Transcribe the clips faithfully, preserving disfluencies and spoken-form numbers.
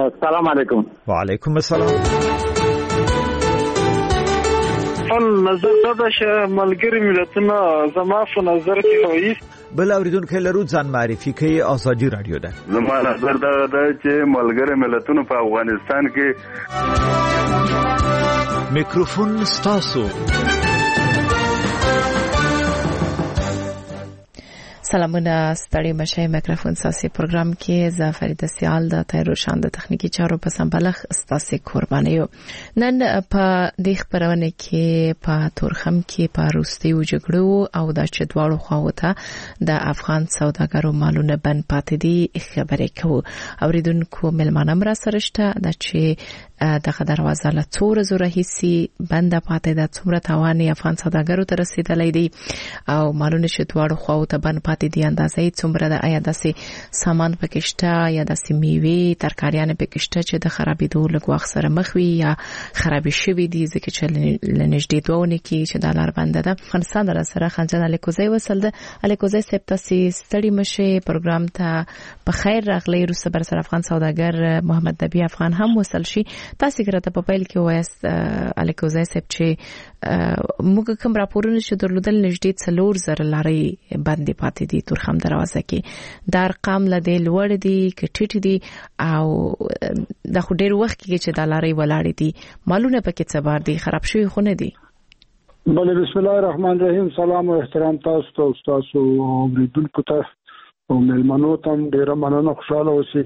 السلام علیکم. وعلیکم السلام. خپل نظر دا چې ملګری ملتونه زما په نظر کې وایي بل اوریدونکو لرو ځان معرفي کوي. ازادي رادیو ده. زما نظر دا ده چې ملګری ملتونه په افغانستان کې میکروفون ستاسو. سلامونه ستړي مشه. میکروفون ساسي پروګرام کې ز فرید سیال د تایرو شان د تخنیکی چارو په سمبلخ ستاسي قرباني یو. نن په دې خبرونه کې په تورخم کې په روستي وجګړو او د چدواړو خواوته د افغان سوداګرو مالونه بند پاتې دي خبرې کوو. اوریدونکو ملمانه مرا سرهشته د چې دغه دروازه له څور زوره هيسي بند پاتې د څومره تواني افغان سوداګرو ته رسیدلې دي او مالونه چدواړو خواوته بند پاتې دي اندازې څومره د آیا داسې سامان پکشته یا داسې میوه ترکاریان پکشته چې د خرابېدو لګوخ سره مخ وي یا خرابې شوي دي ځکه چې لنږدې دوونه کې چې د لار بند ده. افغانستان در سره خنجان الیکوزی وصل ده. الیکوزی سپتاسي ستړي مشه پروګرام ته په خیر راغلی. روس بر سر افغان سوداګر محمد نبی افغان هم وصل شي. تاسو ګرته په پیل کې وایست الیکوزی سپ چې موږ کوم راپورونه چې درلودل نږدې څلور زره لارې باندې پاتې دي تورخم دروازه کې. دا ارقام له دې لوړ دي کې ټیټ دي او د خو ډېر وخت کې چې دا لارې ولاړې دي مالونه پکې څه بار دي خراب شوی خو نه دي. بله بسم الله الرحمن الرحیم. سلام او احترام تاسو ته تاسو اوریدونکو ته او ملمنو ته ډیره مننه. خوشاله اوسئ.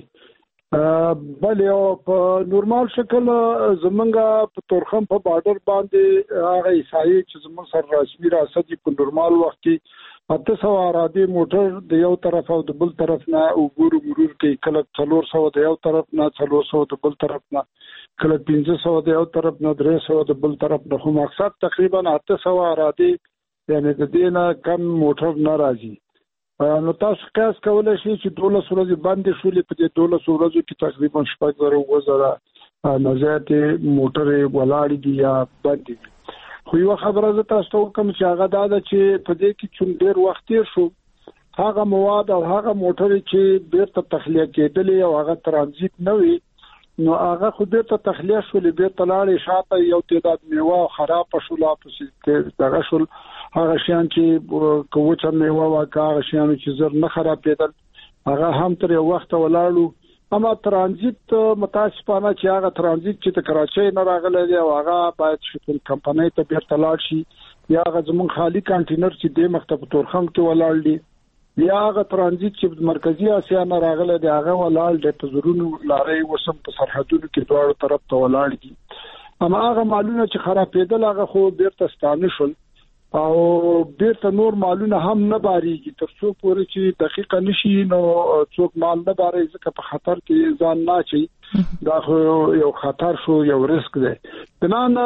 بله او په نورمال شکل زمونږ په تورخم په بارډر باندې هغه عیسائی چې زموږ سره رسمي راځي په نورمال وخت کې اته سو ارادي موټر د یو طرف او د بل طرف نه وګورو مرور کوي. کله څلور سو د یو طرف نه څلور سو د بل طرف نه کله پنځه سو د یو طرف نه درې سو د بل طرف نه. خو مقصد تقریبا اته سو ارادي یعنی د دې نه کم موټر نه راځي. نو تاسو قیاس کولای شئ چې دولس ورځې باندې شولې په دې دولس ورځو کې تقریبا شپږ زره اووه زره نزات موټر ولاړې دي یا باندې دي. خو یو خبره زه تاسو ته کوم چې هغه دا ده چې په دې کې چې ډېر وخت تیر شو هغه مواد او هغه موټر چې بیرته تخلیه کېدلې او هغه ترانزیت نه وي نو هغه خو بیرته تخلیه شولې بیرته لاړې شاته یو تعداد میوه خراب شول په دغه شول هغه شیان چې کوچه میوه واکه هغه شیان چې زر نه خرابېدل هغه هم تر یو وخت ولاړو. اما ترانزیت متاسفانه چې هغه ترانزیت چې د کراچۍ نه راغلی دی او هغه باید شپږ کمپنۍ ته بیرته لاړ شي یا هغه زموږ خالی کانټینر چې د مخته په تورخم کې ولاړ دي یا هغه ترانزیت چې مرکزی اسیا نه راغلی دی هغه ولاړ دی په زرونو لارې وسم په سرحدونو کې دواړو طرف ته ولاړ دي. اما هغه مالونه چې خرابېدل هغه خو بیرته ستانه شول او بیرته نور مالونه هم نه باریږي تر څو پورې چې دقیقه نشي نو څوک مال نه باري ځکه په خطر کې ځان نه چي. دا یو خطر شو یو ریسک دی. بنان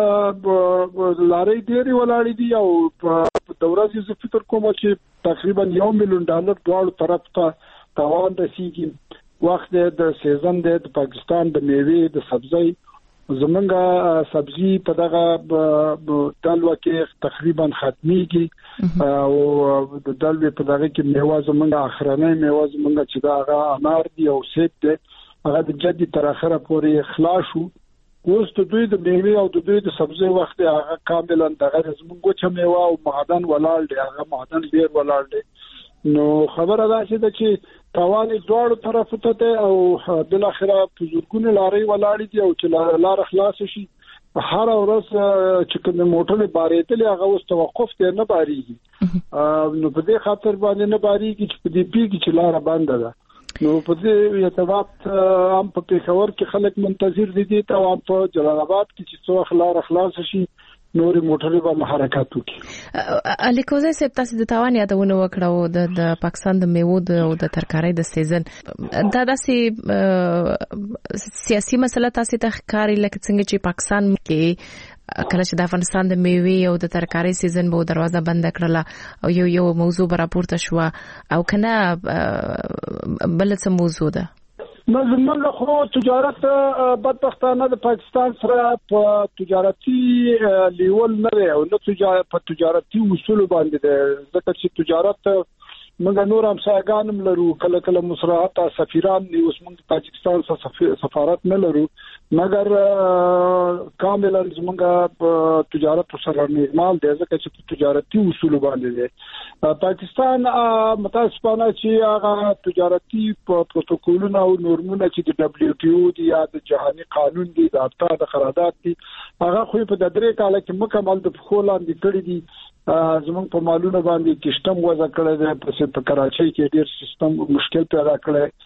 لارې ډېری ولاړې دي او په دورازي ز فکر کوم چې تقریبا یو میلیون ډالر دواړو طرف ته تاوان رسیږي. وخت د سیزن د پاکستان د میوه د سبزی زمونږه سبزی په دغه دلوا کې تقریبا ختميږي او د دلوي په دغه کې میوه زمونږه اخرنۍ میوه زمونږه چې دا هغه انار دی او سیب دی هغه د جدي تر اخره پورې اخلاص شو. اوس د دوی د میوه او د دوی د سبزی وخت هغه کاملا دغه زمونږه چې میوه او معدن ولاړ دی هغه معدن ډیر ولاړ دی. نو خبره ده چې توان دوړو طرف ته او بل اخره په زورګونه لارې ولاړې دي او چې لار خلاص شي هر ورځ چې کوم موټر بارېدل هغه اوس توقف ته نه باریږي. نو په دې خاطر باندې نه باریږي چې په دې پیګي چې لار بند ده. نو په دې ارتباط هم په پېښور کې خلک منتظر دي ته او په جلال آباد کې چې څو لار خلاص شي نوري موټرې به حرکت وکړي. الیکوزی سپ تاسو د توان یادونه وکړو د د پاکستان د میوه او د ترکارۍ د سیزن دا داسې سیاسي مسله تاسو ته ښکاري لکه څنګه چې پاکستان کې کله چې د افغانستان د میوه او د ترکارۍ سیزن به دروازه بند کړله او یو یو موضوع راپورته شو او کنه بل څه موضوع ده. زمونږ خو تجارت بدبختانه د پاکستان سره په تجارتي لیول نه دی او نه په تجارتي اصول باندې دی ځکه چې تجارت موږ نور هم ساګانم لرو کله کله مصرحات سفیران دی اوس موږ تاجکستان سره سفارت نه لرو مګر کاملا زموږ تجارت سره نورمال دی ځکه چې تجارتي اصول باندې دی پاکستان متاسفانه چې هغه تجارتي پروتوکولونه او نورمونه چې د دبليو ټي او دی یا د جهاني قانون دی د اتحاد د قرارداد دی هغه خو په د درې کال کې مکمل د خولان دي کړی دي زمونږ په مالونو باندې کشتم وځ کړی دی په کراچۍ کې ډیر سیستم مشکل پیدا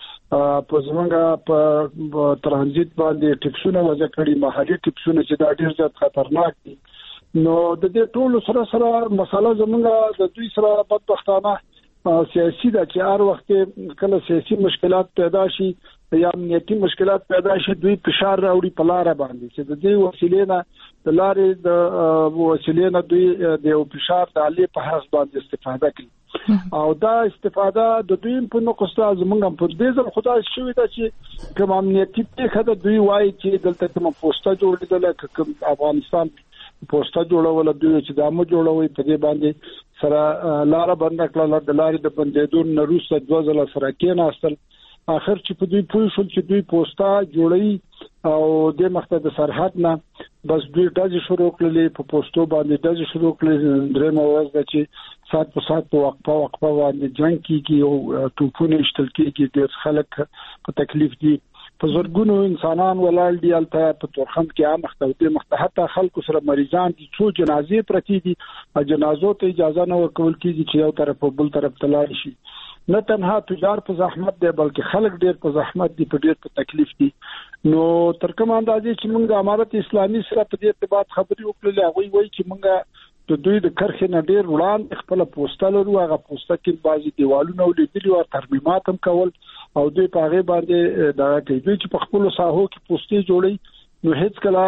کړی په زمونږ په ترانزیت باندې ټیکسونه وځ کړی محلي ټیکسونه چې دا ډیر زیات خطرناک دي نو د دې ټولو سره سره مسله زمونږ د دوی سره بدبختانه سیاسي د چار وخت کله سیاسي مشکلات پیدا شي یا امنیتي مشکلات پیدا شي دوی فشار راوړي په لار باندې چې د دې وسیلې نه د لارې د وسیلې نه دوی د فشار د علي په حساب باندې استفاده کوي او دا استفاده د دوی په نقص زمونږ په دې ځل خدای شوی دا چې کوم امنیتي ته د دوی وایي چې دلته کوم پوسټه جوړېدل کوم افغانستان پوسټه جوړول دوی چې دامو جوړوي په دې باندې سره لار بند کړل د لارې د بندیدون نه روسه دوه ځله سره کې ناستل اخر چې په دوی پوه شو چې دوی پوسټه جوړي او د مخته د سرحد نه بس دوی دځ شروع کړلې په پوسټو باندې دځ شروع کړلې درې مورز د چې سات په سات په وقفه وقفه باندې جنگ کیږي او توپونه اشتل کیږي د خلک په تکلیف دي په زړګونو انسانان ولال دي الته په تورخم کې عام مختلفه مختحته خلکو سره مریضان دي څو جنازې پرتی دي او جنازو ته اجازه نه ورکول کیږي چې یو طرف په بل طرف تلای شي نه تنها تجار په زحمت دي بلکې خلک ډیر په زحمت دي په ډیر په تکلیف دي نو تر کوم اندازې چې موږ د امارت اسلامي سره په دې ارتباط خبرې وکړلې هغه وایي چې موږ د دوی د کرخې نه ډیر وړاندې خپل پوسټه لرو هغه پوسټه کې بعضي دیوالونه ولیدلي او ترمیمات هم کول او دوی په هغه باندې دا کوي دوی چې په خپل ساحو کې پوسټې جوړي نو هیڅ کله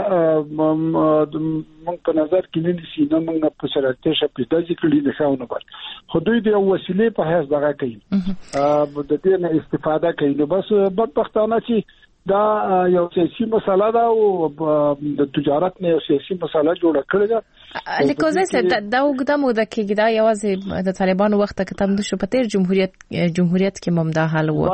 موږ په نظر کې نه نسی نه موږ په شرایطو شپې د ذکر لید خاونه بل خو دوی د وسیلې په هیڅ دغه کوي د دې نه استفاده کوي نو بس بدبختانه چې دا یو سیاسي مسله ده او د تجارت نه یو سیاسي مسله جوړه کړې ده لیکوزه سره دا وګدا موده کې دا یوازې د طالبانو وخت کې تم شو په تیر جمهوریت جمهوریت کې ممدا حال وو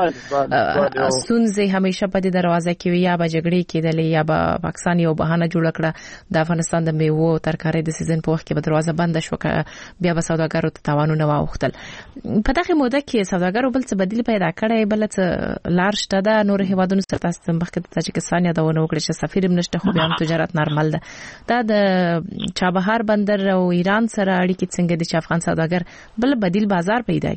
سنځي همیشه په دې دروازه کې یا به جګړې کېدلې یا به پاکستان یو بهانه جوړ کړه د افغانستان د میوو ترکاري د سیزن په وخت کې به دروازه بند شو بیا به سوداګرو ته تاوانونه واوختل په دغه موده کې سوداګرو بل څه بدیل پیدا کړي بل څه لار شته د نور هیوادونو سره مخکې د تاجکستان یادونه وکړه چې سفیر نشته خو بیا هم تجارت نارمل ده دا د چابهار بندر او ایران سره اړیکې څنګه دي چې افغان سوداګر بل بدیل بازار پیدا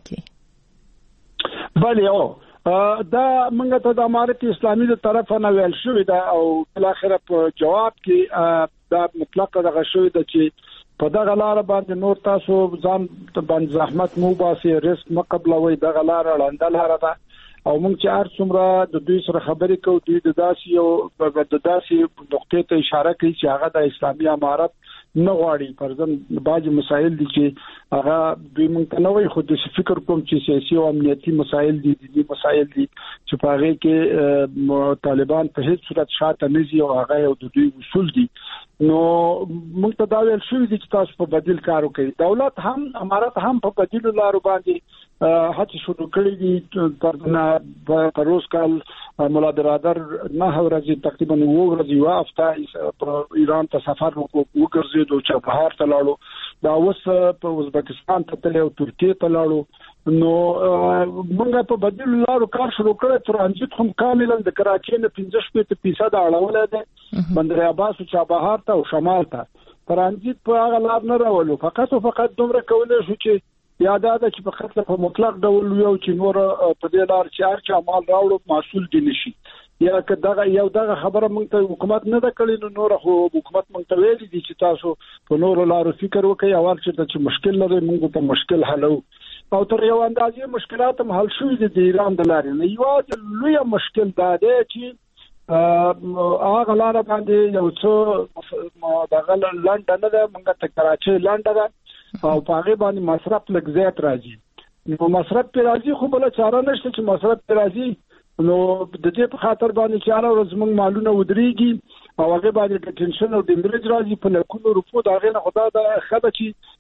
کړي بله او دا موږ ته د امارت اسلامي د طرفه نه ویل شوې ده او بل اخره په جواب کې دا مطلق دغه شوې ده چې په دغه لار باندې نور تاسو ځان باندې زحمت مو باسي ریسک مقبلوي دغه لار لاندې لار ده او موږ چې هر څومره د دوی سره خبرې کوو دوی د داسې یو د داسې نقطې ته اشاره کوي چې هغه د اسلامي امارت نه غواړي فرضاً بعض مسایل دي چې هغه دوی موږ ته نه وایي خو د فکر کوم چې سیاسي او امنیتي مسایل دي دي مسایل دي چې په هغه کې طالبان په هیڅ صورت شاته نه ځي او هغه یو د دوی اصول دي نو موږ ته دا ویل شوی دي چې تاسو په بدیل کار وکړئ دولت هم امارت هم په بدیل لارو باندې هڅه شروع کړې دي په پروس کال مولا برادر نه ورځي تقریبا وو ورځي وافته په ایران ته سفر وکړ د چابهار ته لاړو دا اوس په ازبکستان ته تللی او ترکیه ته لاړو نو موږ په بدیل لارو کار شروع کړ ترانزیت هم کاملا د کراچۍ نه پنځه شپږ فیصد اړول ده بندر عباس او چابهار ته او شمال ته ترانزیت په هغه لار نه راولو فقط او فقط دومره کولای شو چې یاده ده چې په خاطر په مطلق ډول یو چې نور په دې لار چې هر چا مال راوړو مسؤل دي نشي یا که دغه یو دغه خبره موږ ته حکومت نه ده کړې نو نور خو حکومت موږ ته ویلي دي چې تاسو په نور لارو فکر وکړئ او چې مشکل لري موږ ته مشکل حلو او تر یو اندازې مشکلات هم حل شوي دي د ایران د لارې نه یو لوی مشکل دا دی چې هغه لار باندې یو څه دغه لنډ نه ده موږ ته کراچۍ لنډ ده او په هغه باندې مصرف لږ زیات راځي نو مصرف پر راځي خو بل چاره نشته چې مصرف پر راځي نو د دې په خاطر باندې چې هر ورځ موږ مالونه ودرېږي او هغه باندې ټینشن او دمرج راځي په لکونو روپو دا غي نه خدا د خبره چې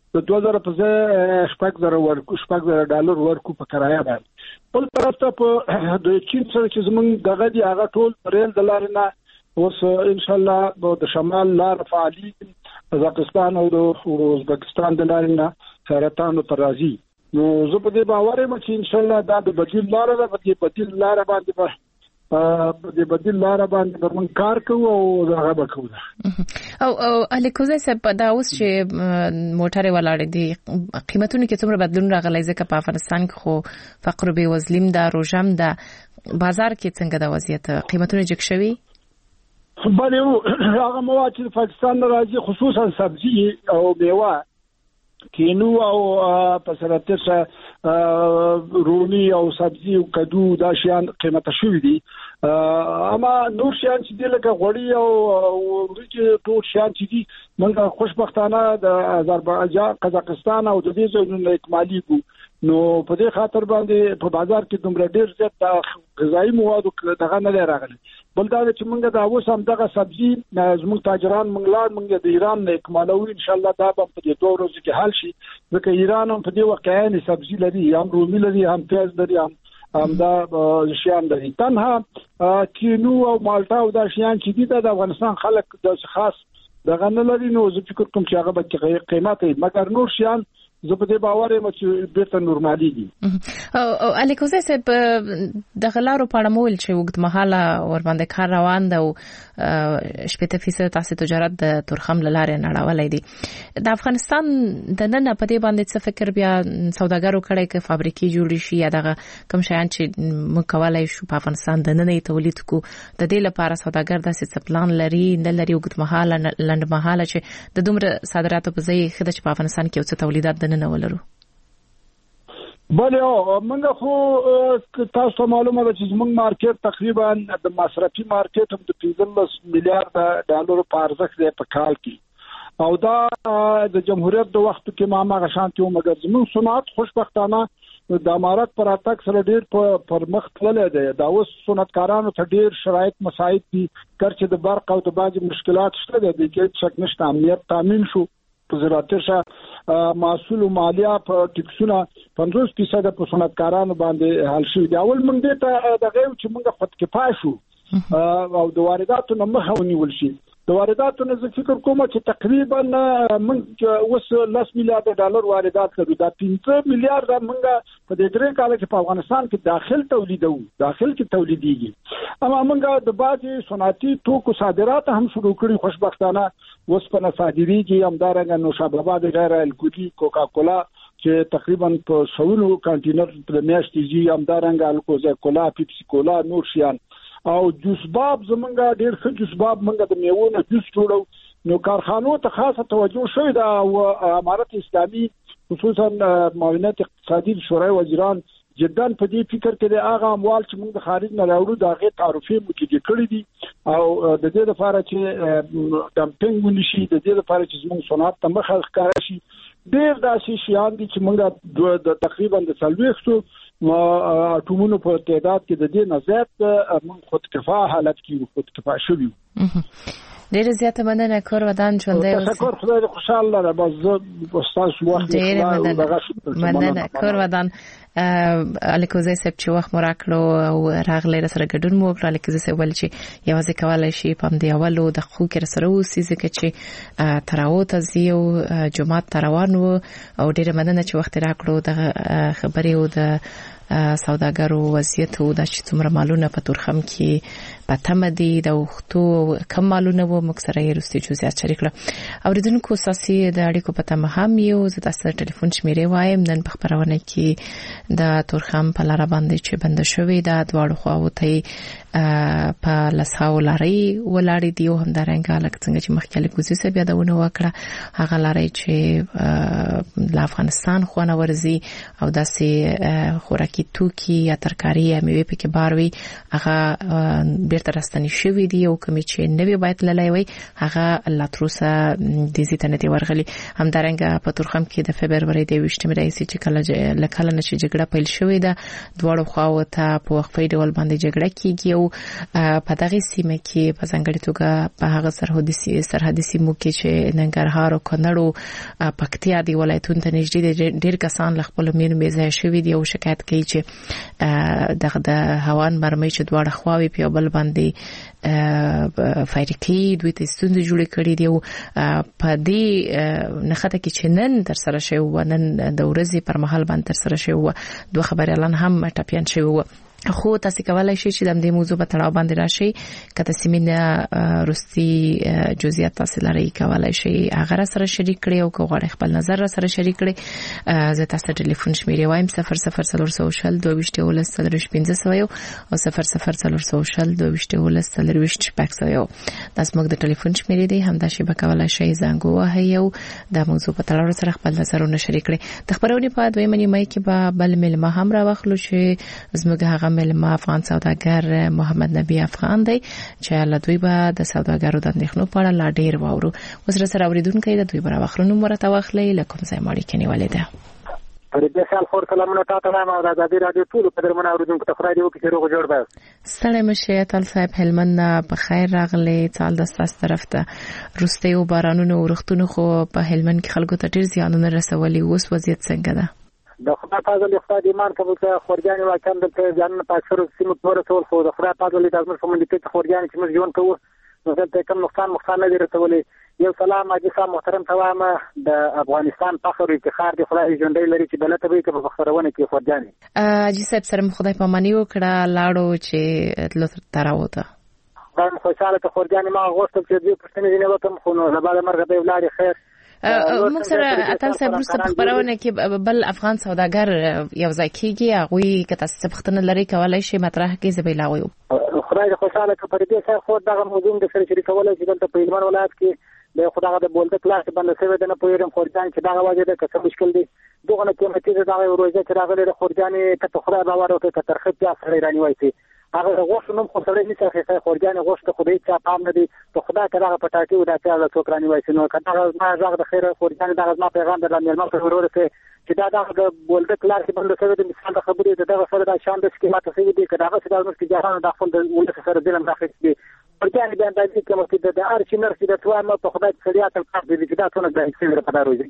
د دوه زره په ځای شپږ زره ورکو شپږ زره ډالر ورکو په کرایه باندې. بل طرف ته په د چین سره چې زمونږ دغه دی هغه ټول ریل د لارې نه اوس ان شاء الله د شمال لار فعالي قزاقستان او د ازبکستان د لارې نه سرطان ته راځي. نو زه په دې باور یم چې ان شاء الله دا د بدیل لار ده، په دې بدیل لار باندې په دې بدیل لار باندې به موږ کار کوو او هغه به کوو. او او الیکوزه صاحب دا اوس چې موټرې ولاړې دي قیمتونه کې څومره بدلون راغلی؟ ځکه په افغانستان کې خو فقر به وزلیم دا روجم دا بازار کې څنګه د وضعیت قیمتونه جګ شوي؟ بلې هغه مواد چې پاکستان راځي خصوصا سبزي او میوه کینو او پسراتسه رومي او سبزي او کدو دا شیان قیمته شوي دي. اما نور شیان چې د لکه غوړي او ورچې ټول شیان چې دي موږ خوشبختانه د آذربایجان قزاقستان او د دې ځایونو اکمالي کو. نو په دې خاطر باندې په بازار کې دومره ډیر زیات غذایی مواد دغه نه راغلي. بل دا چې موږ دا اوس هم دغه سبزي زموږ تاجران موږ لا موږ د ایران نه اکمالو ان شاء الله دا په دې دوه ورځې کې حل شي، ځکه ایران هم په دې وخت کې سبزي لري، هم رومي لري، هم پیاز لري، هم هم دا شیان لري. تنها کینو او مالټا او دا شیان چې دي د افغانستان خلک د خاص دغه نه لري. نو زه فکر کوم چې هغه به قیمت یې مګر نور شیان زه په دې باور یم چې بیرته نورمالي دي. او الیکوزه صاحب د غلارو په اړه مول چې وګت مهاله ور باندې کار روان ده او شپږ فیصد تاسو تجارت د تورخم لاره نړولای دي. د افغانستان د نن په دې باندې څه فکر بیا سوداګرو کړي چې فابریکې جوړ شي یا دغه کوم شیان چې مکوالای شو په افغانستان د نن تولید کو د دې لپاره سوداګر داسې څه پلان لري نه لري وګت مهاله لند مهاله چې د دومره صادراتو په ځای خدای چې په افغانستان کې اوس تولیدات نه ولرو؟ بله موږ خو تاسو معلومه ده چې موږ مارکیټ تقریبا د مصرفي مارکیټ هم د پنځلس میلیارډ ډالر په ارزښت دی په کال کې، او دا د جمهوریت د وخت کې ما ما غشانتي و مګر زموږ صنعت خوشبختانه د امارات پر اتاک سره ډیر پر مخ تللی دی. دا اوس صنعتکارانو ته ډیر شرایط مساعد دي، کړ چې د برق او د باج مشکلات شته دي کې شک نشته، امنیت تامین شو، په زراعتي محصول او مالیه په ټیکسونه پنځوس فیصد په صنعتکارانو باندې حل شوی دی. اول موږ دې ته دغه چې موږ خود کفایه شو او د وارداتو نه مخه ونیول شي. د وارداتو نه زه فکر کوم چې تقریبا موږ اوس لس میلیارډ ډالر واردات لرو، دا پنځه میلیارډ موږ په دې درې کال کې په افغانستان کې داخل تولیدو داخل کې تولیديږي. اما موږ د باجی صنعتي توکو صادرات هم شروع کړی خوشبختانه، اوس په صادریږي همدارنګه نوشابه د غیر الکولي کوکا کولا چې تقریبا په سونو کانټینر په میاشتې جی همدارنګه الکوزا کولا پیپسي کولا نور شیان او جوس باب زمونږه ډیر ښه جوس باب موږ د میوو نه جوس جوړو. نو کارخانو ته خاصه توجه شوی دا او امارت اسلامي خصوصا معاونت اقتصادي شورای وزیران جدا په دې فکر کې د هغه اموال چې موږ د خارج نه راوړو دا غي تعرفي مکیږي کړی دي او د دې لپاره چې ډمپینګ ونشي، د دې لپاره چې موږ صنعت ته مخه ښکارا شي. ډیر داسې شیان دي چې موږ د تقریبا د څلوېښتو اټومونو په تعداد کې د دې نزيات موږ خود کفایه حالت کې خود کفایه شوی. ډیر زیاته مننه کور ودان ژوندۍ اوسئ. تشکر، خدای دې خوشاله لره. بس استاد وخت ډیر مننه مننه کور ودان الیکوزه صاحب چې وخت مو راکړو او راغلی سره ګډون مو وکړ. الیکوزه صاحب ول چې یوازې کولای شي په دې اولو د خو کې سره اوسې ځکه چې تراوت زیو جمعه تروان او ډیر مننه چې وخت راکړو د خبرې او د سوداګرو وضعیت او د څومره مالونه په تورخم کې پاتم دي د وختو کم مالونه و مکسره یې رستي جزئیات شریک کړه. اوریدونکو ساسي د اړیکو په تمه هم یو زه تاسو ټلیفون شمیرې وایم نن په خبرونه کې د تورخم په لار باندې چې بند شوې د دواړو خواو ته په لساو لاري ولاړې دی او هم درنګ الک څنګه چې مخکې کوزي سه بیا دونه وکړه هغه لاري چې د افغانستان خونه ورزي او داسې خوراکي کې توکي یا ترکاری یا میوه پکې باروي هغه بیرته راستنی شوی دی او کوم چې نوی باید للای وي هغه لاتروسه د دې ته نه ورغلي. همدارنګه په تورخم کې د فبرवरी د ویشتمې راځي چې کله لکه نه چې جګړه پیل شوې ده دواړو خواو ته په وقفې ډول باندې جګړه کیږي او په دغه سیمه کې په ځانګړي توګه په هغه سرحدي سرحدي سیمو کې چې ننګرهار او کونړ پکتیا دی ولایتونو ته نږدې ډېر کسان له خپل مینو بې ځای شوي دي او شکایت کوي چې دغه د هوان مرمۍ چې دواړه خواوې په بل باندې فایرکی دوی ته ستونزې جوړې کړې دي او په دې نخته کې چې نن تر سره شوی و نن د ورځې پر مهال باندې تر سره شوی و دوه خبريالان هم ټاپیان شوی و. خو تاسو کولای شئ چې د دې موضوع په تړاو باندې راشي کته سیمینه روسي جزئیات تاسو لري کولای شئ هغه سره شریک کړئ او کوغړ خپل نظر سره شریک کړئ. زه تاسو ټلیفون شمیرې وایم صفر صفر صفر سوشل دوه ولس صفر پنځه سوه او صفر صفر صفر سوشل دوه ولس صفر پنځه سوه تاسو موږ د ټلیفون شمیرې دی هم د شبکه کولای شئ زنګ وهئ او د موضوع په تړاو سره خپل نظرونه شریک کړئ. د خبرونې په دویمه نیمه کې به بل ملما هم راوخلو چې زموږ هغه ملما افغان سوداګر محمد نبی افغان دی چې له دوی به د سوداګرو د اندېښنو په اړه لا ډیر واورو. وسره سره اوریدونکو د دوی برابر خلونو مرته واخلې لکه ځای ماړي کني ولیدا پر دې سال خور کلمونه تاسو ته ما د ازادي رادیو ټول په درمن اوریدونکو ته خدای دې وکړي روغ جوړ به ستړي مشه تل صاحب هلمند په خیر راغلي چال د ستاسو طرف ته روستي او بارانونو ورختونو خو په هلمند کې خلکو ته ډیر زیانونه رسولي اوس وضعیت څنګه ده؟ د خدای فضل خدای ایمان کوم چې خورجاني واکم د ځان په اکثر سیمو پورې ټول خو د خدای فضل د ازمن کوم د خورجاني چې موږ ژوند کوو نو دلته کوم نقصان مخانه لري رسولي. یو سلام اجي صاحب محترم توام د افغانستان فخر افتخار دی خدای ژوندۍ لري چې بلته به کې په فخرونه کې خورجاني اجي صاحب سره خدای پاماني وکړه لاړو چې تل تراوته دا خوشاله ته خورجاني ما غوښتل چې دې پښتنې نه وته خو نو بعد مرګ به ولاري خیر. موږ سره اتل صاحب روسته په خبرونه کې بل افغان سوداګر یو ځای کېږي هغه که تاسو پښتنه لري کولای شي مطرح کې زبېلاوي خدای خوشاله ته پر دې سره خو دغه موضوع د سره شریک کولای شي دلته په ایمان ولایت کې د خدای د بولته کلاس باندې سوي د نه پویرم خورجان چې دغه واجب ده که مشکل دي دغه نه قیمتي دغه روزه چې راغلي د خورجاني ته خدای باور او ته ترخه بیا سره رانی وایي هغه غوښتل نو خو سره نشي چې خورجاني غوښته خدای چې پام نه دي ته خدای ته هغه پټاټي ودا چې له څوک رانی وایي نو کله ما زغ د خیر خورجاني دغه ما پیغام درلمه ما په ورور چې دا د بولته کلاس باندې سوي د مثال د خبرې دغه سره د شان د سکیمات سوي دي کله هغه سره د جهان د خپل د ولس سره ظلم راخي دي ورته به اندازې کوم چې د ارچ نرسي د توه ما په خدای سړیا ته کار دي چې دا څونه د اکسل په دروځي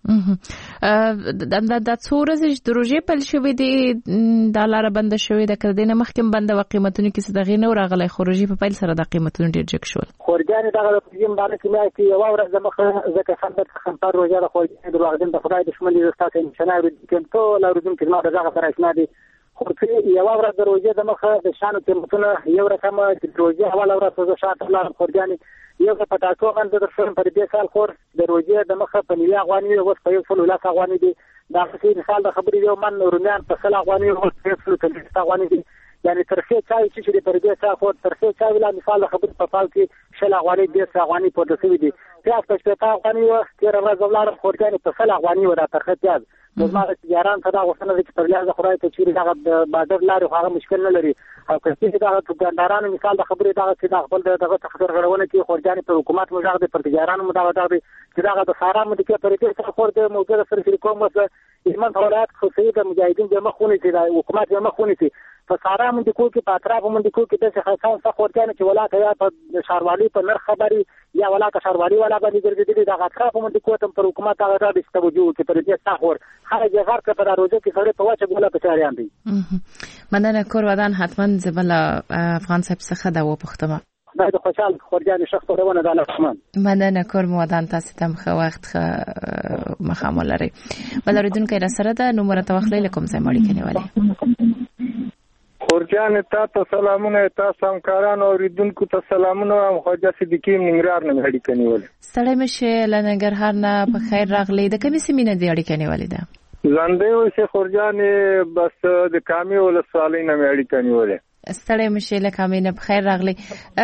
کې د د څورز د روزي په شوې دي د لار بند شوې د کړدنه مخکم بند او قیمتونو کې صدغې نه راغلي خروجي په پیل سره د قیمتونو ډیر جګ شول. خورجاني دغه د پېم باندې کې مې چې یو ورځ د مخه زکه خندت خنپار روزه د خورجاني د وغدن د خدای دښمن دي تاسو ان شاء الله کې ټول اورودونکو کې ما دغه سره اسناد خو چې یو ورځ د روزه د مخه د شانو قیمتونه یو رقم د روزه حواله ورځ د شاته لار خورجاني یو په تاسو باندې د فرم پر دې سال خور د روزه د مخه په نیلا غواني او په یو څلور لاس غواني دي دا څه مثال د خبرې یو من رومیان په سلا غواني او په یو څلور غواني دي یعنی ترخه چای چې د پر دې سال خور ترخه چای ولا مثال د خبرې په فال کې شلا غواني د غواني په دسوي دي پیاز په شپه غواني او تیر ورځ ولار خورجاني په سلا غواني ولا ترخه پیاز زما د تجاران ته دا غوښتنه چې پر لاره خدای ته چیرې دغه بادر لاري هغه مشکل نه لري او که چې دا دکاندارانو مثال د خبرې دا چې د خپل دغه تخسر غړونه کې خورجاني په حکومت مجاغ د پر تجارانو مداغه دا چې دا د سارا مد کې پر دې سره خور د موجوده سره شریک کوم وسه ایمان ولایت خو سید مجاهدین د مخونه چې د حکومت د مخونه چې په سارا مند کو کې په اطراف مند کو کې د خاصان څخه خورجاني چې ولاته یا په شاروالي په نرخ خبري یا ولاته شاروالي ولا باندې ګرځېدلي د اطراف مند کو ته پر حکومت هغه د توجه کې پر دې څخه خارج غار که پر روزه کې سره په واچ ګوله په چاریان دي. مننه کور ودان حتما زبل افغان صاحب څخه دا و پختمه دا د خوشحال خورجاني شخص ورونه د لحمان مننه کور مودان تاسو ته مخه وخت مخامل لري بلریدون کې را سره دا نو مرته وخت لیکم ځای مړی کني والي خورجان ته سلامونه تاسو همکاران او ریدونکو ته سلامونه او خواجه صدیقی ننګرهار نه اړیکې نیولې ستړی مشه لنګرهار نه په خیر راغلی د کومې سیمې نه دی اړیکې نیولې ده لاندې وسه خورجان بس د کامي ولسوالۍ نه اړیکې نیولې ستړی مشه لکامې نه په خیر راغلی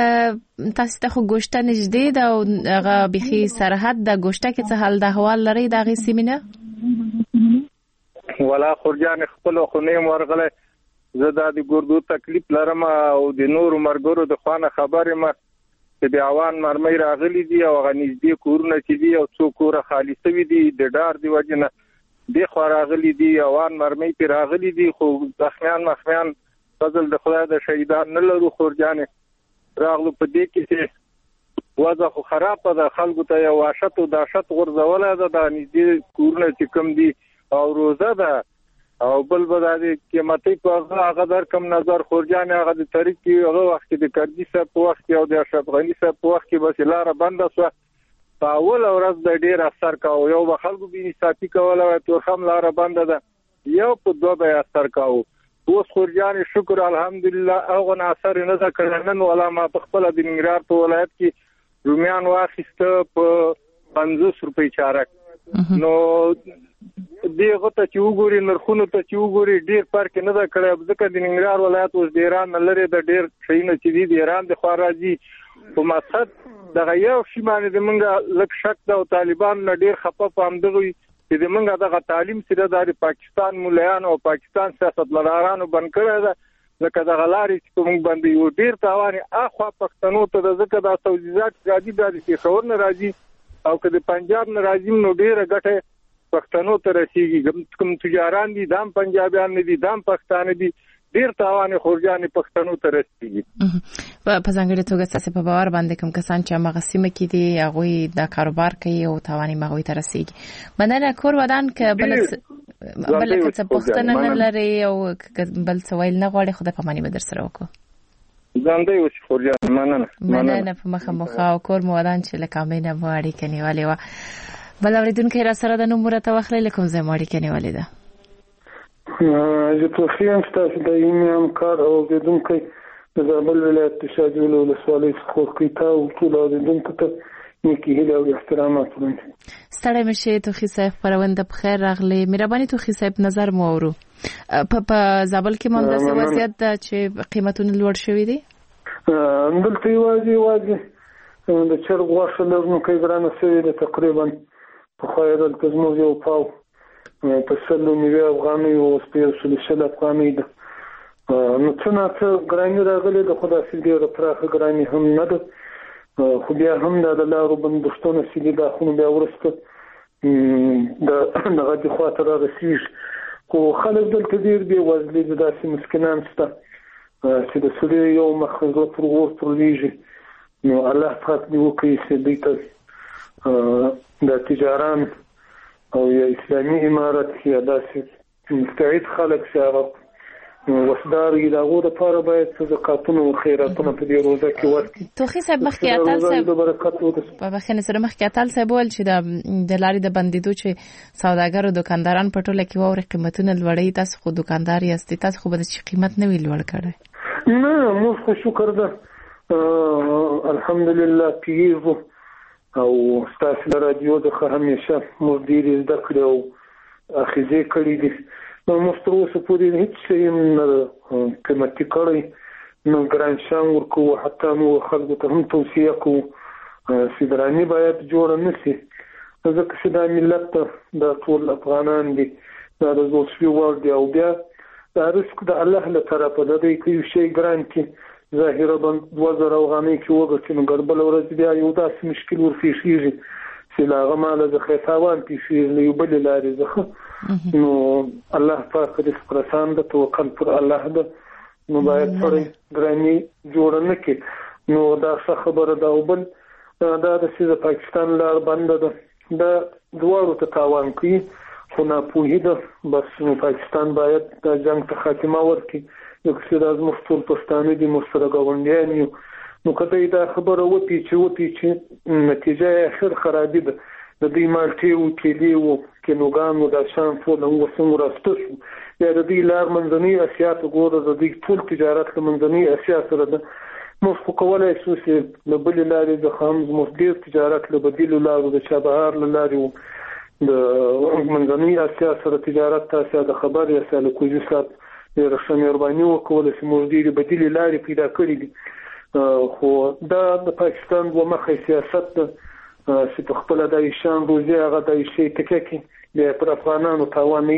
تاسو ته خو ګوشته نږدې ده او هغه بخي سرحد د ګوشته کې څه حال د احوال لري د غي سیمې نه ولا خورجان خپل خونیم ورغله زه دا د ګردو تکلیف لرم او د نورو مرګرو د خوانه خبره ما چې د اوان مرمۍ راغلي دي او غنځدي کورونه چې دي او څو کور خالی شوی دي د ډار دی وجنه د خو راغلي دي اوان مرمۍ پر راغلي دي خو ځخمیان مخمیان فضل د خدای د شهیدان نه لرو خورجان راغلو په دې کې چې وضع خو خراب ده خلکو ته یو وحشت او دهشت غورځوله ده د نږدې کورونه چې کم دي او روزه ده او بل به د قیمتي په هغه در کم نظر خورجان هغه د طریق کې هغه وخت د کردي صاحب په وخت کې او د اشرف غنی صاحب په وخت کې بس لاره بنده شو په اول ورځ د ډیر اثر کاوه یو به خلکو به انصافي کوله او تورخم لاره بنده ده یو په دوه به اثر کاوه اوس خورجان شکر الحمدلله هغه اثر نه ده کړل نن ولا ما په خپل د ننګرهار په ولایت کې رومیان واخیسته په پنځوس روپۍ چارک نو دغه ته چې وګوري نرخونو ته چې وګوري ډیر فرق نه ده کړی ځکه د ننګرهار ولایت اوس د ایران لري د ډیر شینه چې دی د ایران د خارجي په مقصد دغه یو شی باندې د منګه لک شک د طالبان نه ډیر خپه پام دغه چې د منګه دغه تعلیم سره د پاکستان مولایان او پاکستان سیاستمدارانو بن کړی ده لکه د غلاري چې موږ باندې یو ډیر تاوان اخوا پښتنو ته د ځکه د توجیهات راځي د پیښور نه راځي او که د پنجاب نه راځي نو ډیره ګټه پښتنو ته رسیږي کوم تجاران دي دام پنجابیان دي دام پښتانه دي ډیر تاوان خورجان پښتنو ته رسیږي په ځانګړي توګه تاسو په باور باندې کوم کسان چې هغه سیمه کې دي هغه د کاروبار کوي او تاوان مغوي ته رسیږي مننه کور ودان ک بل بل څه پښتنه نه لري او بل څه ویل نه غواړي خدای په معنی به در سره وکړو ځاندې اوس خورجان مننه مننه په مخه مخه کور مو ودان چې لکامینه واړی کني والي وا بل اوریدونکو را سره د نومره توخلې لکم زموړي کني والي ده زه توفیم تاسو د ایمام کار او د دونکو د زابل ولایت شاجول ولسوالۍ څخه کیتا او ټول د دونکو ته نیکی هیله او احترامات ورم ستړی مشه توخی صاحب پرونده په خیر راغلی مهرباني توخی صاحب نظر مو اورو په په زابل کې مونږ د وضعیت د چې قیمتونه لوړ شوي دي دلته یوازې یوازې د چرګ غوښه لرنو کوي ګرانه شوې ده تقریبا په خو دلته زموږ یو پاو په سلو نیوي افغاني او سپیشل شل افغاني ده نو څنګه څه ګرانی راغلي د خدای سي ډیره پراخه ګرانی هم نه ده خو بیا هم د لارو بندښتونه سي د خونو بیا ورسته د هغه د خاطر رسیږي خو خلک دلته ډیر دی وزلي د داسې مسکینان سته چې د سړي یو مخزه پر ور پرېږي نو الله پاک دې وکړي چې دوی ته د تجاران او یا اسلامي امارت یا داسې مستعد خلک چې هغه وسدار یې د لپاره باید صدقاتونه او خیراتونه په دې روزه کې ورکړي. توخی صاحب مخکې اتل صاحب په بخښنې سره مخکې اتل صاحب ول چې د د لارې د بندیدو چې سوداګر او دکانداران په ټوله کې ووري قیمتونه لوړې تاسو خو دکاندار یاست تاسو خو به د قیمت نه وی لوړ کړی نه موږ خو شکر ده الحمدلله پیږو او ستاسو د رادیو د همیشه مدیر زده کړو او اخیزه کړی دي نو مستروس پورې هیڅ شی نه قیمتي کړی نو ګران شان ورکو حتی نو خلکو ته هم توصیه کوو سیدرانی باید جوړ نه شي ځکه چې دا ملت د ټول افغانان دي دا د زوسفي ور دی او بیا دا رزق د الله له طرفه ده دی کې شی ګران کې ظاهرا د دوه زره افغانۍ کې وګورئ نو ګربل ورځ بیا یو داسې مشکل ورپېښېږي چې لا هغه ماله د خیتاوان پیښېږي له یو بلې لارې څخه نو الله پاک رزق رسان ده توکل پر الله ده نو باید سړی ګراني جوړه نه کړي نو دا ښه خبره ده او بل دا د سیده پاکستان لار بنده ده دا دواړو ته تاوان کوي خو ناپوهي ده بس نو پاکستان باید دا جنګ ته خاتمه ورکړي یو څه د زموږ ټول پښتانه دي مستر ګاونډیان یو نو کله دا خبره وتی چې وتی چې نتیجه اخر خرابې ده د دې مالټي او کېلي او کینوګان او د شان ټول نو څنګه راستو یا د دې لار منځنۍ اسیا ته ګوره د دې ټول تجارت له منځنۍ اسیا سره ده موږ خو کولای شو چې له بلې لارې د خام زموږ ډېر تجارت له بدیلو لارو د چابهار له لارې د منځنۍ اسیا سره تجارت تاسو د خبر یا سره کوزي سات رښتیا مهرباني وکول چې موږ ډېرې بدیلې لارې پیدا کړې دي خو دا د پاکستان دوه مخې سیاست ده چې په خپله د ایشان روزي هغه د ایشي تکه کې د پر افغانانو تاوان نه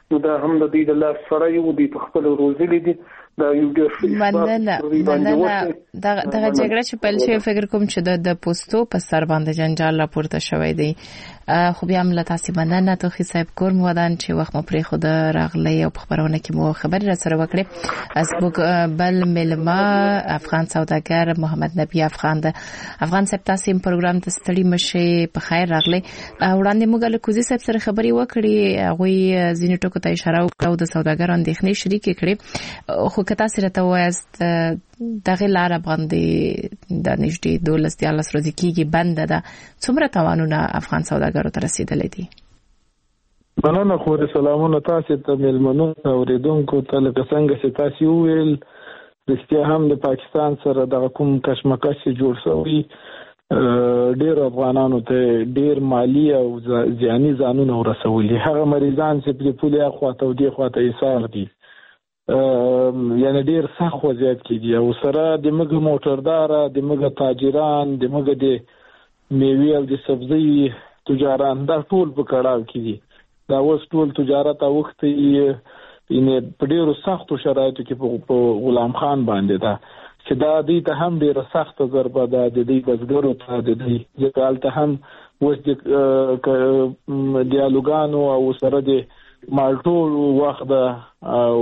نو دا هم د دې د لاس سره یو دی په خپل روزلې دي دا یو ډېر مننه مننه دا دا جګړه چې پیل شوی فکر کوم چې د پوسټو په سر باندې جنجال راپورته شوی دی خو بیا هم له تاسو مننه توخی صاحب کور مو ودان چې وخت مو پرې خود راغلی او په خبرونه کې مو خبري را سره وکړي از بوګ بل ملما افغان سوداګر محمد نبی افغان د افغان صاحب تاسو پروګرام ته ستړي مشه په خیر راغلی وړاندې موږ له کوزي صاحب سره خبري وکړي هغه ځینې ټکو ته اشاره وکړه د سوداګرانو اندېښنې شریک کړي خو کته سره ته وایست دغه لار باندې د نږدې دولس دیالس ورځې کېږي بند ده څومره توانونه افغان سوداګرو ته رسیدلې دي مننه خو سلامونه تاسو ته ملمنو اوریدونکو ته لکه څنګه چې تاسو ویل رښتیا هم د پاکستان سره د کوم کشمکش جوړ شوی ډېر افغانانو ته ډېر مالی او ځاني ځانونه ورسولي هغه مریضان چې په پولیه خواته او دی خواته ایثار دي یعنی ډیر سخت وضعیت کې دي او سره د مګ موټردار د مګ تاجران د مګ د میوې او د سبزی تجاران دا ټول په کړهو کې دي دا اوس ټول تجارت اوخته یې په ډیرو سختو شرایطو کې په غلام خان باندې دا چې دا دې ته هم ډیره سخت ضربه ده د دې بزګرو ته د دې ځکه ته هم اوس د دیالوګانو او سره د مالټو وخت او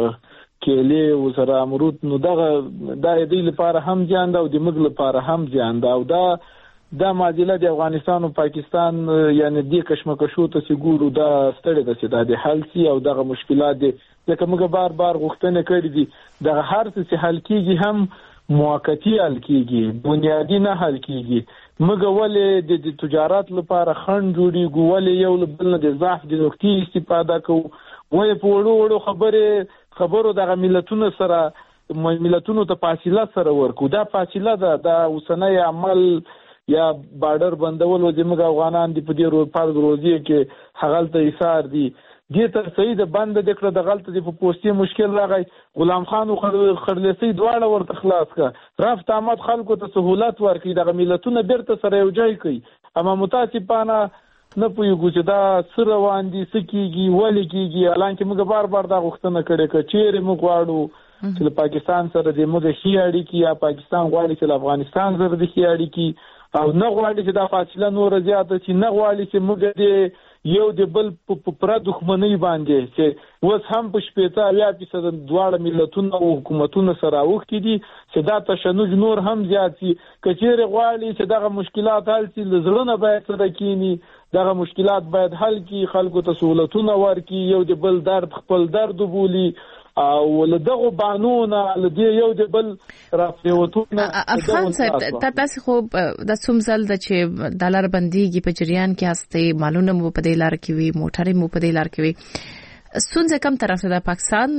کېلې او سره امرود نو دغه د دې لپاره هم ځان دا او د مګ لپاره هم ځان دا او دا د معادله د افغانستان او پاکستان یعنی د کشمکشو ته سګورو دا ستړي ده چې د حل سي او دغه مشکلات دي ځکه موږ بار بار غوښتنه کړې دي دغه هر څه حل کیږي هم موقتی حل کیږي بنیادی نه حل کیږي موږ ولې د تجارت لپاره خند جوړي ګولې یو بل نه د ضعف د نقطې استفاده کوو وای په وړو وړو خبره خبرو دغه ملتونو سره ملتونو ته فاصله سره ورکو دا فاصله ده د اوسنۍ عمل یا بارډر بندول و د موږ افغانان دی په دې روز پر روزي کې حغلته ایثار دي دې تر سید بند د کړه د غلط دی په پوسټي مشکل راغی غلام خان او خړلسی دواړه ورته خلاص کا رفت آمد خلکو ته سہولت ورکړي د ملتونو بیرته سره یو ځای کړي اما متاسفانه نه پوهیږو چې دا سره واندي سکیږي ولې کیږي الانکه موږ بار بار دا غوښتنه کړې ک چیرې موږ غواړو چې پاکستان سره د موږ شي اړیکې یا پاکستان غواړي چې افغانستان سره د شي اړیکې او نه غواړي چې دا فاصله نور زیاته شي نه غواړي چې موږ د یو د بل په پر دښمنۍ باندې چې اوس هم په شپېته اویا فیصد دواړه ملتونه او حکومتونه سره اوښتي دي چې دا تشنج نور هم زیات شي که چیرې غواړي چې دغه مشکلات حل شي له زړه نه باید سره کینی دغه مشکلات باید حل کی خلکو ته سہولتونه ورکي یو د بل درد خپل درد بولی او لدغه بانونه لدی یو د بل راپیوتونه افغان صاحب تاسو خو د سومزل د چې ډالر بنديږي په جریان کې هسته مالونه مو په دې لار کې وي موټرې مو په دې لار کې وي سونځه کم طرف ته پاکستان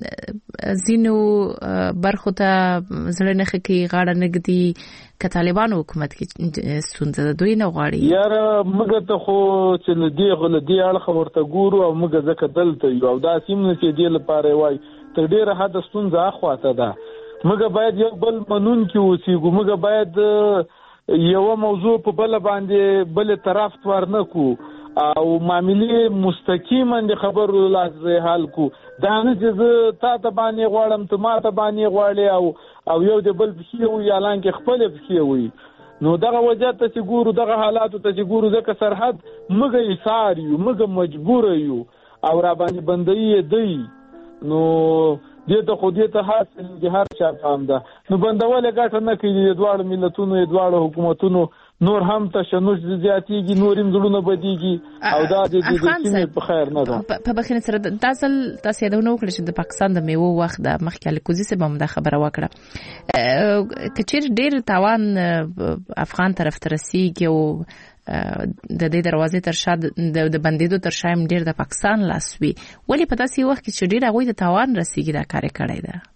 زینو برخو ته زړه نه خکې غاړه نګدي ک طالبان حکومت کې سونځه دوی نه غواړي یار موږ ته خو چې لدی غل دی اړه ورته ګورو او موږ ځکه دلته یو او دا سیم نه چې دی لپاره وای تر ډیره حد سونځه اخواته ده موږ باید یو بل منون کې اوسېګو موږ باید یو موضوع په بل باندې بل طرف ورنه کو او معاملې مستقیما د خبرو لازم حل کو دا نه چې تا ته باندې غواړم ته ما ته باندې غواړې او او یو د بل بشي وي اعلان کې خپل بشي وي نو دغه وجه ته چې ګورو دغه حالات ته چې ګورو ځکه سرحد موږ ایثار یو موږ مجبور یو او را باندې بندي دی نو دې ته خو دې ته حاصل د هر چا پام ده نو بندول ګټه نه کوي د دواړو ملتونو د دواړو حکومتونو نور هم تشنج زیاتیږي نورم زړونه بدیږي او دا د دې سیمې په خیر نه ده په بخښنه سره تاسو تاسو د نو کړی چې د پاکستان د میوه وخت د مخکې کوزي سبا هم د خبره وکړه کچیر ډیر تاوان افغان طرف ته رسیږي او د دې دروازې تر شا د بندیدو تر شا هم ډیر د پاکستان لاسوي ولی په داسې وخت کې چې ډیر هغه د تاوان رسیږي دا کار کړی ده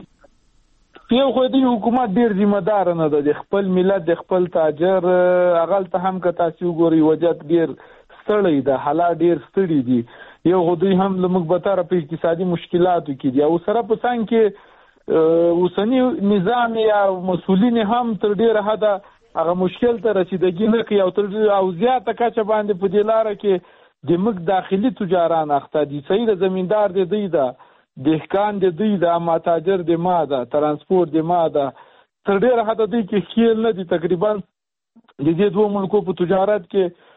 یو خو د حکومت ډیر ذمہ دار نه ده د خپل ملت د خپل تاجر اغل ته هم که تاسو ګوري وجات ډیر ستړي ده حالات ډیر ستړي دي یو غوډي هم لمغ بتاره په اقتصادي مشکلاتو کې دي او سره په څنګه کې اوسنی نظام یا مسولین هم تر ډیره حد هغه مشکل ته رسیدګي نه کوي او تر او زیاته کچه باندې په دې لار کې د مګ داخلي تجاران اخته دي، صحیح د زمیندار د دی ده، دهقان د دی ده، ماتاجر د ما ده، ترانسپورت د ما ده، تر ډیره حد دی کې خیل نه دي. تقریبا د دې دوه ملکو په تجارت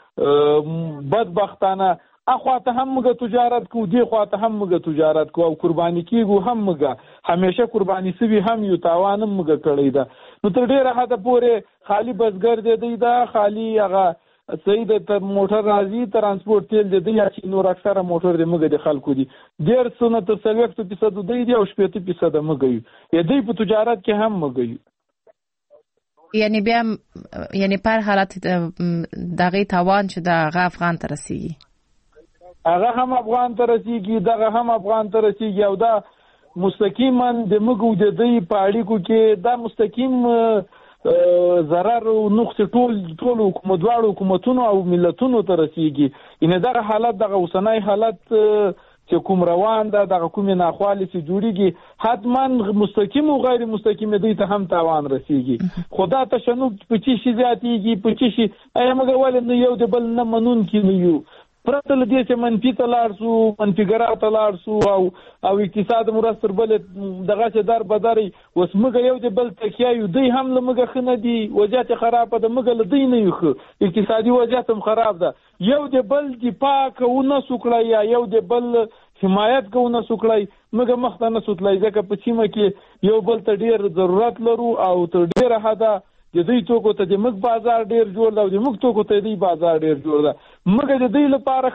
کې بدبختانه اخواته هم موږ تجارت کو، دی خواته هم موږ تجارت کو، او قرباني کیږو هم موږ، همیشه قرباني سوي هم یو، تاوان هم موږ کړی ده. نو تر ډیره حد پورې خالی بزګر دی دی دا خالی هغه صحیح د موټر راځي، ترانسپورت تیل دی دی، یا چې نور اکثره موټر د موږ د خلکو دي، ډیر څونه تر څلوېښت فیصد دی دی او شپېته فیصد موږ یو. یا دی په تجارت کې هم موږ یو. یعنی بیا یعنی پر حالت دغه تاوان چې د افغان ته رسیږي، هغه هم افغان ته رسیږي، دغه هم افغان ته رسیږي، او دا مستقیما د موږ د دې په اړیکو کې دا مستقیم ضرر او نقص ټول ټول حکومتوالو حکومتونو او ملتونو ته رسیږي. ان دغه حالت دغه اوسنۍ حالت چې کوم روان ده، دغه کومې ناخوالې چې جوړیږي، حتما مستقیم او غیر مستقیم دی ته هم تاوان رسیږي. خدا تشنج په چی شي زیاتیږي، په چی شي ایا موږ ولې نه یو د بل نه منون کې نه یو، پرته له دې چې منفي ته لاړ سو، منفیګرا ته لاړ سو، او او اقتصاد مرستر بل دغه چې در بدري اوس موږ یو د بل تکیه یو، دی هم له موږ خنه دي، وضعیت خراب ده، موږ له دی نه یو، اقتصادي وضعیت هم خراب ده. یو د بل دفاع کوونه سوکړی یا یو د بل حمایت کوونه سوکړی، موږ مخته نه سوتلای، ځکه په سیمه کې یو بل ته ډیر ضرورت لرو، او تر ډیره حده د دوی توکو ته د موږ بازار ډیر جوړ ده، او د موږ توکو ته د بازار ډیر جوړ ده. موږ د دوی لپاره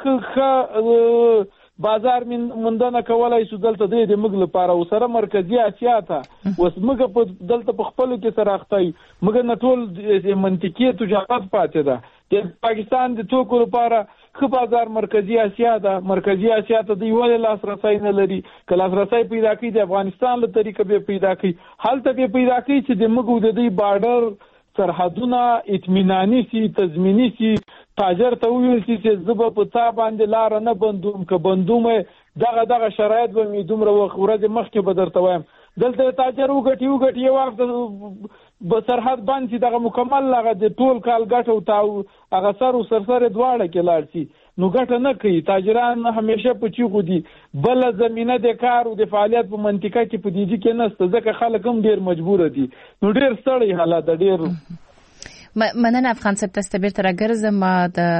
ښه بازار موندنه کولای شو، دلته دی د موږ لپاره او سره مرکزی اسیا ته اوس موږ په دلته په خپل کې سره اخته یو، موږ نه ټول منطقي تجارت پاتې ده. د پاکستان د توکو لپاره ښه بازار مرکزی اسیا ده، مرکزی اسیا ته دی ولې لاسرسی نه لري، که لاسرسی پیدا کړي د افغانستان له طریقه به پیدا کړي، هلته به پیدا کړي چې د موږ د دې بارډر سرحدونه اطمینانی سي، تضمینی سي، تاجر ته ویل سي چې زه به په تا باندې لاره نه بندوم، که بندوم دغه دغه شرایط به مې دومره ورځې مخکې به درته وایم. دلته تاجر وګټي وګټي یو وخت به سرحد بند شي، دغه مکمل هغه د ټول کال ګټه او تاو هغه سر او سرسره دواړه کې لاړ شي، نو ګټه نه کوي. تاجران همیشه په چیغو دي، بل زمینه د کار او د فعالیت په منطقه کې په دې کې نشته، ځکه خلک هم ډیر مجبور دي، نو ډیر ستړي حالت ده. ډیر مننه افغان صاحب، تاسو بیرته راګرځم. ما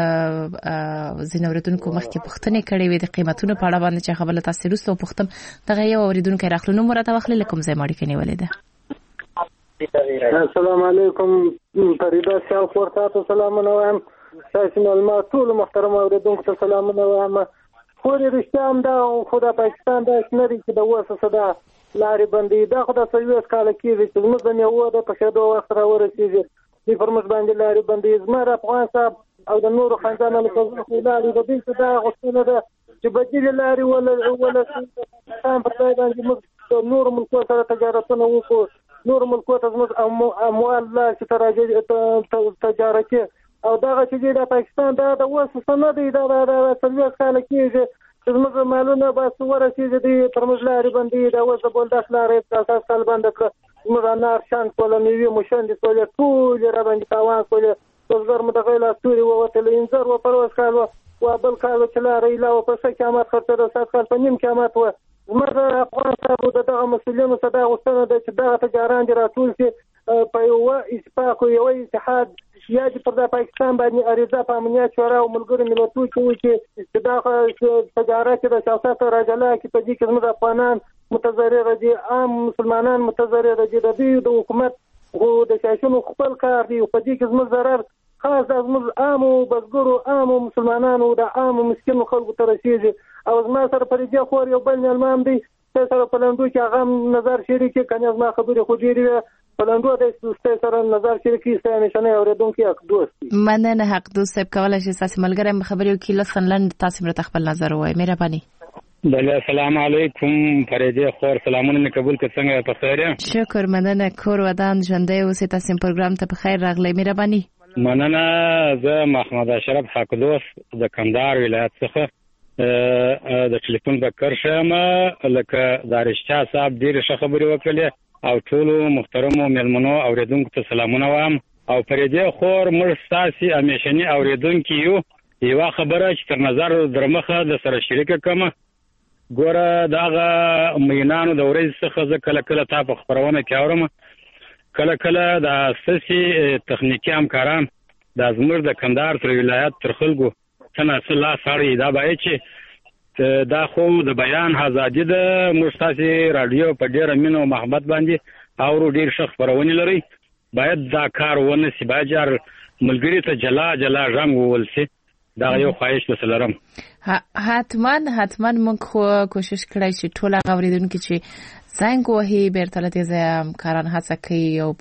د زین اوریدونکو مخکې پوښتنې کړې وې د قیمتونو په اړه باندې چې خبره تاسو وروسته پوښتم، دغه یو اوریدونکو راخلو نو مرته واخلې لکم زې ماړي کني ولې ده. السلام علیکم فریدا شال خورتاتو سلامونه وایم، تاسو معلومات ټول محترم اوریدونکو ته سلامونه وایم. خو رښتیا هم دا خو د پاکستان د شنري چې د وسه صدا لارې بندي دا خو د سویس کال کېږي چې موږ د یو د پښېدو وخت را ورسېږي، د فرمز باندې لارې بندي زمر افغان صاحب او د نورو خاندانانو په لارې د دې څه دا غوښتنه ده چې بدیل لارې ولا ولا تام په ځای باندې موږ نور ملکو سره تجارتونه وکړو، نور ملکو ته زموږ اموال لا چې تراجع تجارتي او دغه چې د پاکستان دا د وسه نه دی، دا د سویس کال کېږي چې زموږ مالونه بس ورسېږي د فرمز لارې بندي د وسه بولداش لارې اساس کال بند کړ، زموږ انار شان کوله میوې مشند سولې ټول را باندې تاوان کولې، بزګر مدغه لا ستوري ووتل، انځر و پروس کال و بل کال چې لارې لا و په قیامت خرڅ د سات کال په نیم قیامت و. زموږ افغان صاحب د دغه مسؤلینو صدا غوښتنه ده چې دغه تجاران دي راټول شي په یو اتفاق او یو اتحاد، یا چې پر د پاکستان باندې اړیزه په امنیت شورا او ملګرو ملتونو کې وي چې دا تجارت د سیاست راجلا کې په دې کې زموږ افغانان متضرر دي، عام مسلمانان متضرر دي، د دې د حکومت او د سیاسيونو خپل کار دی، په دې کې زموږ ضرر خاص د زموږ عام او بزګرو عام مسلمانانو د عام مسکینو خلکو ته رسیږي. او زما سره پر دې خور یو بل ملمان دی چې سره په لندو کې هغه نظر شریک کنه، زما خبرې خو ډېری په لندو د ستاسو سره نظر شریک ستاسو نشانه اوریدونکو حق دوستي. مننه حق دوست صاحب، کولای شئ تاسو ملګری خبرې وکړئ، لطفا لند تاسو مرته خپل نظر وایي. مهرباني. بله السلام علیکم فریدی خور، سلامونه می قبول کړئ، څنګه په خیر یې؟ شکر مننه، کور ودان ژوندۍ اوسئ، تاسو پروګرام ته په خیر راغلی. مهرباني. مننه. زه محمد اشرف حق دوست د کندهار ولایت څخه د ټلیفون بکر شم، لکه دارشتا صاحب ډیر ښه خبرې وکړې او ټولو محترمو مېلمنو اوریدونکو ته سلامونه وایم. او فریدی خور موږ ستاسو همیشني اوریدونکي یو، یو خبره چې تر نظر درمخه د سره شریکه کوم ګوره داغه مینانو د ورځ څخه ځکه کله کله تا په خبرونه کې اورم کله کله د اساسي تخنیکی همکاران د ازمر د کندهار تر ولایت تر خلکو څنګه اصله ساري دا به چې دا خو د بیان ازادي د مستاسي رادیو په ډیر مینو محمد باندې او ډیر شخص خبرونه لري باید دا کار ونه سی باجر ملګری ته جلا جلا رنگ ولسي دا یو خواهش وسلرم حتما حتما موږ خو کوشش کړی چې ټول اوریدونکو چې زنګ وهي بیرته لته کاران هڅه کوي او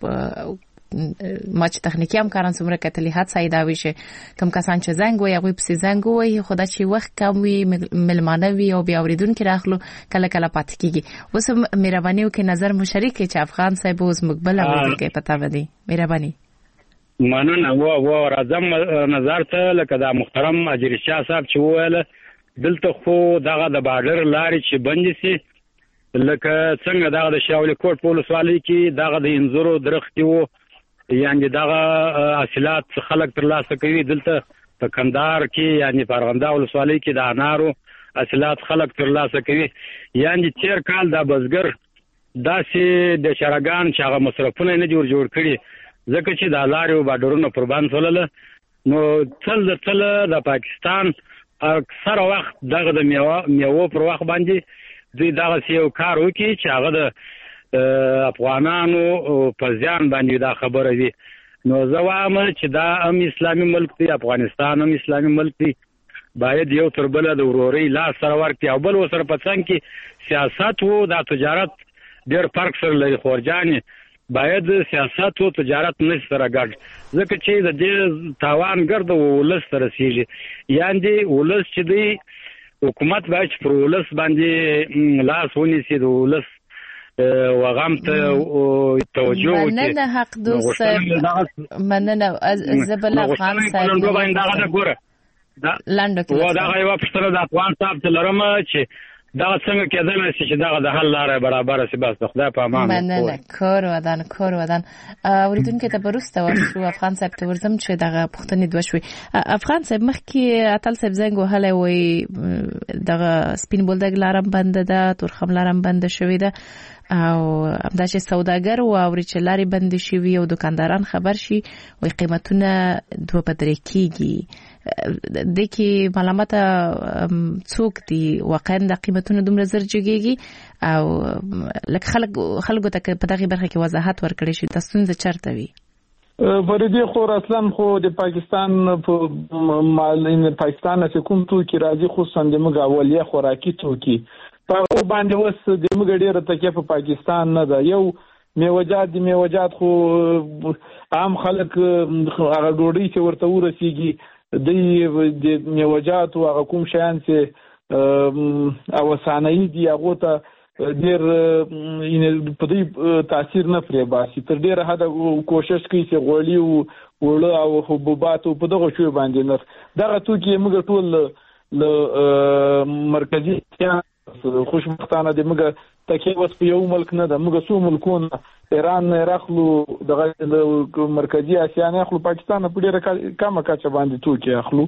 ما چې تخنیکی همکاران څومره کتلی هڅه دا وي چې کوم کسان چې زنګ وي هغه په زنګ وي خدای چې وخت کم وي ملمانه وي او بیا اوریدونکو راخلو کله کله پات کیږي وسه مهرباني وکړئ نظر مشارک چې افغان صاحب اوس مقبل اوریدونکو پتا ودی مهرباني مننه و و راځم نظر ته لکه دا محترم اجر شاه صاحب چې وویل دلته خو دغه د بارډر لارې چې بند سي لکه څنګه دغه د شاولي کوټ پولیس والی کې دغه د انزورو درختي وو یعنی دغه حاصلات خلک تر لاسه کوي دلته په کندهار کې یعنی پرغنده ولسوالۍ کې د انارو حاصلات خلک تر لاسه کوي یعنی تیر کال د بزګر داسې د شرګان چې هغه مصرفونه نه جوړ جوړ کړي ځکه چې د لارو بارډرونو قربان شول نو تل د تل د پاکستان اکثر وخت دغه د میوه میوه پر وخت باندې دوی دغه یو کار وکړي چې هغه د افغانانو په ځان باندې دا خبره وي نو زه وایم چې دا هم اسلامي ملک دی افغانستان هم اسلامي ملک دی باید یو تر بل د وروري لاس سره ورکړي او بل وسره په څنګ کې سیاست وو د تجارت ډېر فرق سره لري خورجاني باید سیاست او تجارت نه سره ګډ ځکه چې د دې تاوان ګرد ولس تر رسیږي یعنی ولس چې دی حکومت باید پر ولس باندې لاس ونیسي د ولس وغم ته توجه وکړي مننه حق دوست مننه زبل افغان صاحب دا ګوره دا لاندې و دا یو پښتنه د افغان صاحب ته لرم چې دا څنګه کېدل چې دا د حل لاره برابر سي بس خدای په امان مننه کور ودان کور ودان اوریدونکو ته پرسته ورسو افغان صاحب ته ورزم چې دغه پښتنې دوه شوي افغان صاحب مخکې اتل صاحب زنګ وهله وي دغه سپین بولدګ لارم بند ده تورخم لارم بند شوی ده او همدا چې سوداګر او اوري چې لاري بند شي وي او دکانداران خبر شي وي قیمتونه دوه بدرې کیږي د کی معلومات څوک دي واقعا د قیمتونو دومره زر جوړیږي او لکه خلک خلکو ته په دغه برخه کې وضاحت ورکړي شي تاسو څنګه چرته وي فريدي خو اصلا خو د پاکستان په مال پاکستان چې کوم تو کې راځي خصوصا د مګ اولیه خوراکي توکي په باندې وس د مګ ډیره تکیه په پاکستان نه ده یو میوجات د میوجات خو عام خلک هغه ډوډۍ چې ورته ورسیږي د میوجات او هغه کوم شیان چې او صنایع دي هغه ته ډیر یې په دې تاثیر نه پرې باسي تر ډیره حد کوشش کوي چې غوړي او وړه او حبوبات په دغه شوی باندې نه دغه توکي موږ ټول ل مرکزی خوشبختانه د موږ تکي وس په یو ملک نه د موږ سو ملکونه ایران نه راخلو د مرکزی اسیا نه اخلو پاکستان په ډیره کمه کچه باندې توکي اخلو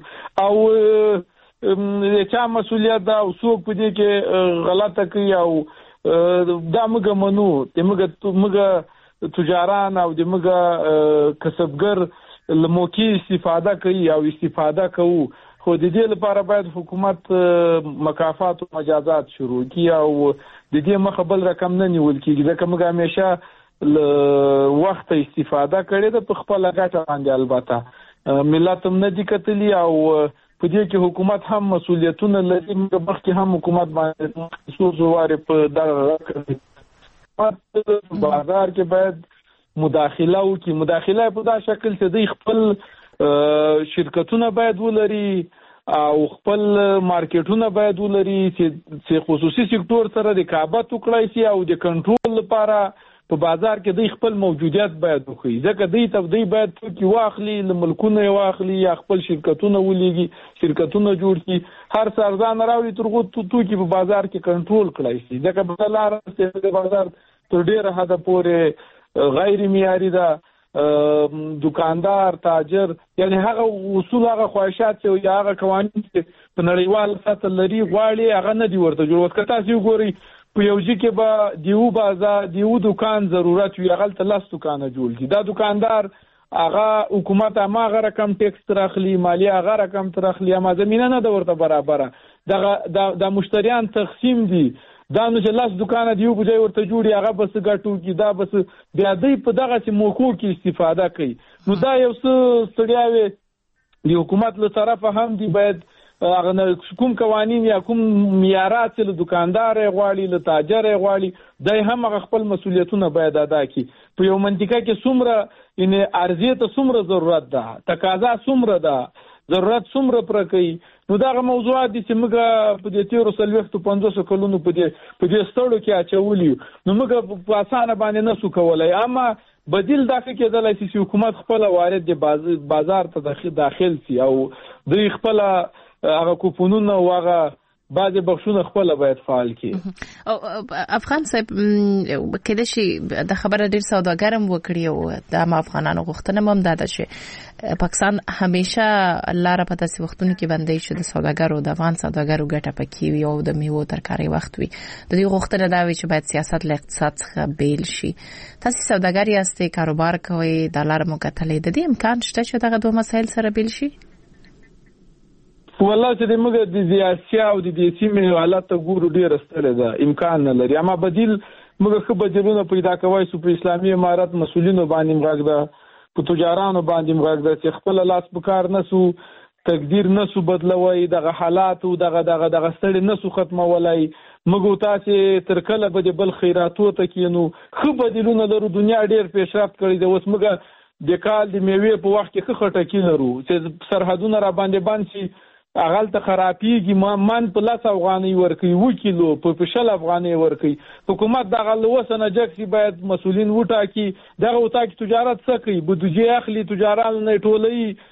او چا مسؤلیت دا او څوک په دې کې غلطه کوي او دا موږ منو د موږ موږ تجاران او د موږ کسبګر لموکي استفاده کوي او استفاده کوو خو د دې لپاره باید حکومت مکافات او مجازات شروع کړي او د دې مخه بل رقم نه نیول کیږي ځکه موږ همیشه ل وخت استفاده کړې ده په خپل غاټه باندې البته ملت هم نه دي کتلی او په دې کې حکومت هم مسولیتونه لري موږ مخکې هم حکومت باندې څو زواره په دغه کوي بازار کې باید مداخله وکړي مداخله په دا شکل چې د خپل شرکتونه باید ولري او خپل مارکیټونه باید ولري چې خصوصي سکتور سره د رقابت وکړي شي او د کنټرول لپاره په بازار کې د خپل موجودیت باید وکړي ځکه دوی ته دوی باید توکي واخلي له ملکونه واخلي یا خپل شرکتونه ولېږي شرکتونه جوړ کړي هر سرزان راوړي ترغه توکي په بازار کې کنټرول کړي شي ځکه په لار د بازار تر ډیره حد پورې غیر معیاري ده دکاندار تاجر یعنی هغه اصول هغه خواهشات او هغه قوانين چې په نړیوال سطح لري غواړي هغه نه دی ورته جوړ وکړه. تاسو وګورئ په یو ځای کې به دیو بازار دیو دکان ضرورت وي هغه ته لاس دکان جوړ دي. دا دکاندار هغه حکومت ما غره کم ټیکس ترخلی مالیه غره کم ترخلی ما زمينه نه د ورته برابر دا د مشتریان تقسیم دي. دا نو چې لاس دکان دیو په ځای ورته جوړي هغه بس ګټو کی دا بس بیا دی په دغه چې موکو کې استفاده کوي. نو دا یو څه ستړیاوي د حکومت له طرفه هم دی باید هغه کوم قوانين یا کوم معیارات چې دکاندار غواړي له تاجر غواړي دای هم خپل مسولیتونه باید ادا کړي. په یو منطقه کې څومره ان ارزیه ته څومره ضرورت ده تقاضا څومره ده ضرورت څومره پر کوي. نو دا موضوعات دي چې موږ په دې تیرو سلويختو پنځوس کلونو په دې په دې ستړو کې اچولي نو موږ په اسانه باندې نسو کولای. اما بدیل دا کېدلای شي چې حکومت خپل وارد د بازار ته داخل شي او د خپل هغه کوپونونه او هغه بعضی بخښونه خپل باید فعال کړي. او افغان صاحب کله چې د خبره ډیر سوداګرم وکړي او د افغانانو غوښتنه هم ده چې پاکستان همیشه لاره په تاسو وختونو کې باندې شو د سوداګرو د افغان سوداګرو ګټه پکې وي او د میوه ترکاري وخت وي. د دې غوښتنه دا وي چې باید سیاست له اقتصاد څخه بیل شي. تاسو سوداګر یاستئ کاروبار کوئ د لار مو کتلې د دې امکان شته چې دغه دوه مسایل سره بیل شي؟ والله چې موږ د سیاسي او د سیمې حالت ته ګورو ډیر ستړي ده امکان نه لري. اما بدیل موږ خو بدیلونه پیدا کوي سو په اسلامي امارت مسولینو باندې موږ ده په تجارانو باندې موږ ده چې خپل لاس په کار نسو تقدیر نسو بدلوي دغه حالات او دغه دغه دغه ستړي نسو ختمولای. موږ تاسو تر کله به بل خیراتو ته کینو خو بدیلونه لرو دنیا ډیر پیشرفت کړی ده. اوس موږ د کال د میوې په وخت کې خټه کینرو چې سرحدونه را باندې باندې شي اغل ته خرابېږي ما من په لاس افغاني ورکي و کیلو په پښل افغاني ورکي. حکومت دغه لوسنه جکسي باید مسولین وټاکي دغه وټاکي تجارت سکی بودجه اخلي تجاران نه ټولي